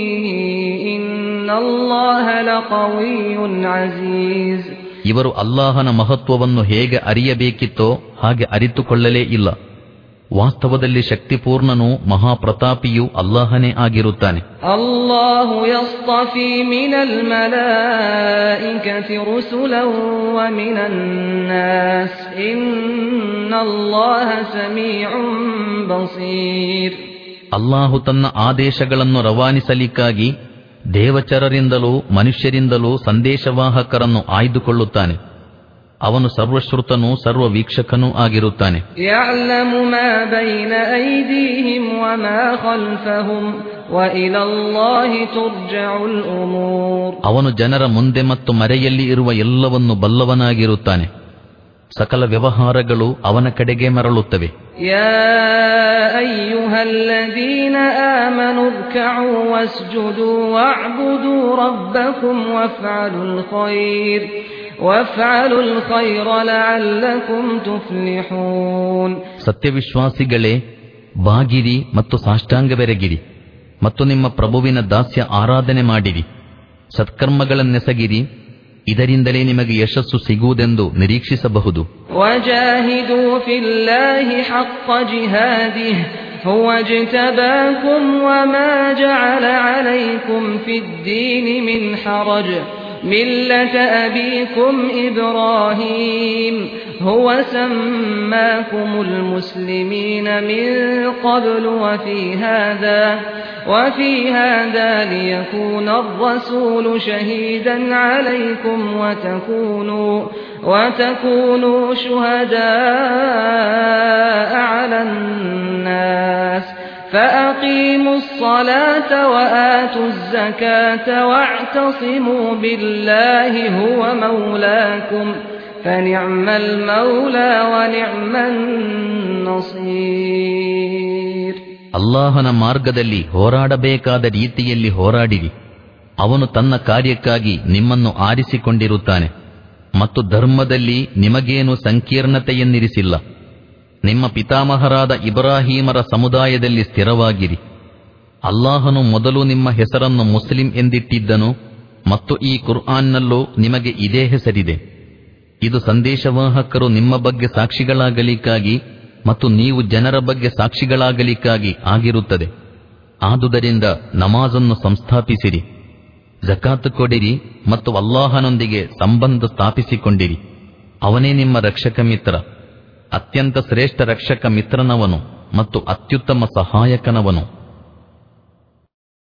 ಇನ್ನಲ್ಲಾಹ ಲಕವಿಯ್ಯುನ್ ಅಜೀಜ್. ಇವರು ಅಲ್ಲಾಹನ ಮಹತ್ವವನ್ನು ಹೇಗೆ ಅರಿಯಬೇಕಿತ್ತೋ ಹಾಗೆ ಅರಿತುಕೊಳ್ಳಲೇ ಇಲ್ಲ. ವಾಸ್ತವದಲ್ಲಿ ಶಕ್ತಿಪೂರ್ಣನೂ ಮಹಾಪ್ರತಾಪಿಯೂ ಅಲ್ಲಾಹನೇ ಆಗಿರುತ್ತಾನೆ. ಅಲ್ಲಾಹು ಯಸ್ತಫಿ ಮಿನಲ್ ಮಲಾಯಿಕತಿ ರುಸುಲನ್ ವ ಮಿನನ್ ನಾಸ್ ಇನ್ನಲ್ಲಾಹ ಸಮೀಉನ್ ಬಸೀರ್. ಅಲ್ಲಾಹು ತನ್ನ ಆದೇಶಗಳನ್ನು ರವಾನಿಸಲಿಕ್ಕಾಗಿ ದೇವಚರರಿಂದಲೂ ಮನುಷ್ಯರಿಂದಲೂ ಸಂದೇಶವಾಹಕರನ್ನು ಆಯ್ದುಕೊಳ್ಳುತ್ತಾನೆ. ಅವನು ಸರ್ವಶ್ರುತನೂ ಸರ್ವವೀಕ್ಷಕನೂ ಆಗಿರುತ್ತಾನೆ. ಯಅಲಮು ಮಾ ಬೈನ ಐದೀಹಿಂ ವಮಾ ಖಲ್ಫಹುಂ ವಇಲಲ್ಲಾಹಿ ತುರ್ಜಉಲ್ ಉಮೂರ್. ಅವನು ಜನರ ಮುಂದೆ ಮತ್ತು ಮರೆಯಲ್ಲಿ ಇರುವ ಎಲ್ಲವನ್ನು ಬಲ್ಲವನಾಗಿರುತ್ತಾನೆ. ಸಕಲ ವ್ಯವಹಾರಗಳು ಅವನ ಕಡೆಗೆ ಮರಳುತ್ತವೆ. ಯಾ ಅಯ್ಯುಹಲ್ಲದೀನ ಆಮನು ರ್ಕಉ ವಸ್ಜುದು ವಅಬ್ದುೂ ರಬ್ಬಕುಂ ವಫ್ಅಲುಲ್ ಖೈರ ಲಅಲ್ಲಕುಂ ತುಫ್ಲಿಹೂನ್. ಸತ್ಯವಿಶ್ವಾಸಿಗಳೇ, ಬಾಗಿರಿ ಮತ್ತು ಸಾಷ್ಟಾಂಗವೆರಗಿರಿ ಮತ್ತು ನಿಮ್ಮ ಪ್ರಭುವಿನ ದಾಸ್ಯ ಆರಾಧನೆ ಮಾಡಿರಿ. ಸತ್ಕರ್ಮಗಳನ್ನೆಸಗಿರಿ, ಇದರಿಂದಲೇ ನಿಮಗೆ ಯಶಸ್ಸು ಸಿಗುವುದೆಂದು ನಿರೀಕ್ಷಿಸಬಹುದು. ವಜಾಹಿದೂ ಫಿಲ್ಲಾಹಿ ಹಕ್ಕ ಜಿಹಾದಿಹಿ ಹುವ ಜ್ತಬಾಕುಂ ವಮಾ ಜಅಲ ಅಲೈಕುಂ ಫಿದ್ದೀನಿ ಮಿನ್ ಹರಜ್ ಮಿಲ್ಲತ ಅಬೀಕುಂ ಇಬ್ರಾಹೀಂ ಹುವ ಸಮ್ಮಾಕುಮುಲ್ ಮುಸ್ಲಿಮೀನ ಮಿನ್ क़ब्लु وفي هذا ليكون الرسول شهيدا عليكم وتكونوا شهداء على الناس فأقيموا الصلاة وآتوا الزكاة واعتصموا بالله هو مولاكم فنعم المولى ونعم النصير. ಅಲ್ಲಾಹನ ಮಾರ್ಗದಲ್ಲಿ ಹೋರಾಡಬೇಕಾದ ರೀತಿಯಲ್ಲಿ ಹೋರಾಡಿರಿ. ಅವನು ತನ್ನ ಕಾರ್ಯಕ್ಕಾಗಿ ನಿಮ್ಮನ್ನು ಆರಿಸಿಕೊಂಡಿರುತ್ತಾನೆ ಮತ್ತು ಧರ್ಮದಲ್ಲಿ ನಿಮಗೇನು ಸಂಕೀರ್ಣತೆಯನ್ನಿರಿಸಿಲ್ಲ. ನಿಮ್ಮ ಪಿತಾಮಹರಾದ ಇಬ್ರಾಹೀಮರ ಸಮುದಾಯದಲ್ಲಿ ಸ್ಥಿರವಾಗಿರಿ. ಅಲ್ಲಾಹನು ಮೊದಲು ನಿಮ್ಮ ಹೆಸರನ್ನು ಮುಸ್ಲಿಂ ಎಂದಿಟ್ಟಿದ್ದನು ಮತ್ತು ಈ ಕುರ್ಆನ್ನಲ್ಲೂ ನಿಮಗೆ ಇದೇ ಹೆಸರಿದೆ. ಇದು ಸಂದೇಶವಾಹಕರು ನಿಮ್ಮ ಬಗ್ಗೆ ಸಾಕ್ಷಿಗಳಾಗಲಿಕ್ಕಾಗಿ ಮತ್ತು ನೀವು ಜನರ ಬಗ್ಗೆ ಸಾಕ್ಷಿಗಳಾಗಲಿಕ್ಕಾಗಿ ಆಗಿರುತ್ತದೆ. ಆದುದರಿಂದ ನಮಾಜನ್ನು ಸಂಸ್ಥಾಪಿಸಿರಿ, ಜಕಾತ್ ಕೊಡಿರಿ ಮತ್ತು ಅಲ್ಲಾಹನೊಂದಿಗೆ ಸಂಬಂಧ ಸ್ಥಾಪಿಸಿಕೊಂಡಿರಿ. ಅವನೇ ನಿಮ್ಮ ರಕ್ಷಕ ಮಿತ್ರ, ಅತ್ಯಂತ ಶ್ರೇಷ್ಠ ರಕ್ಷಕ ಮಿತ್ರನವನು ಮತ್ತು ಅತ್ಯುತ್ತಮ ಸಹಾಯಕನವನು.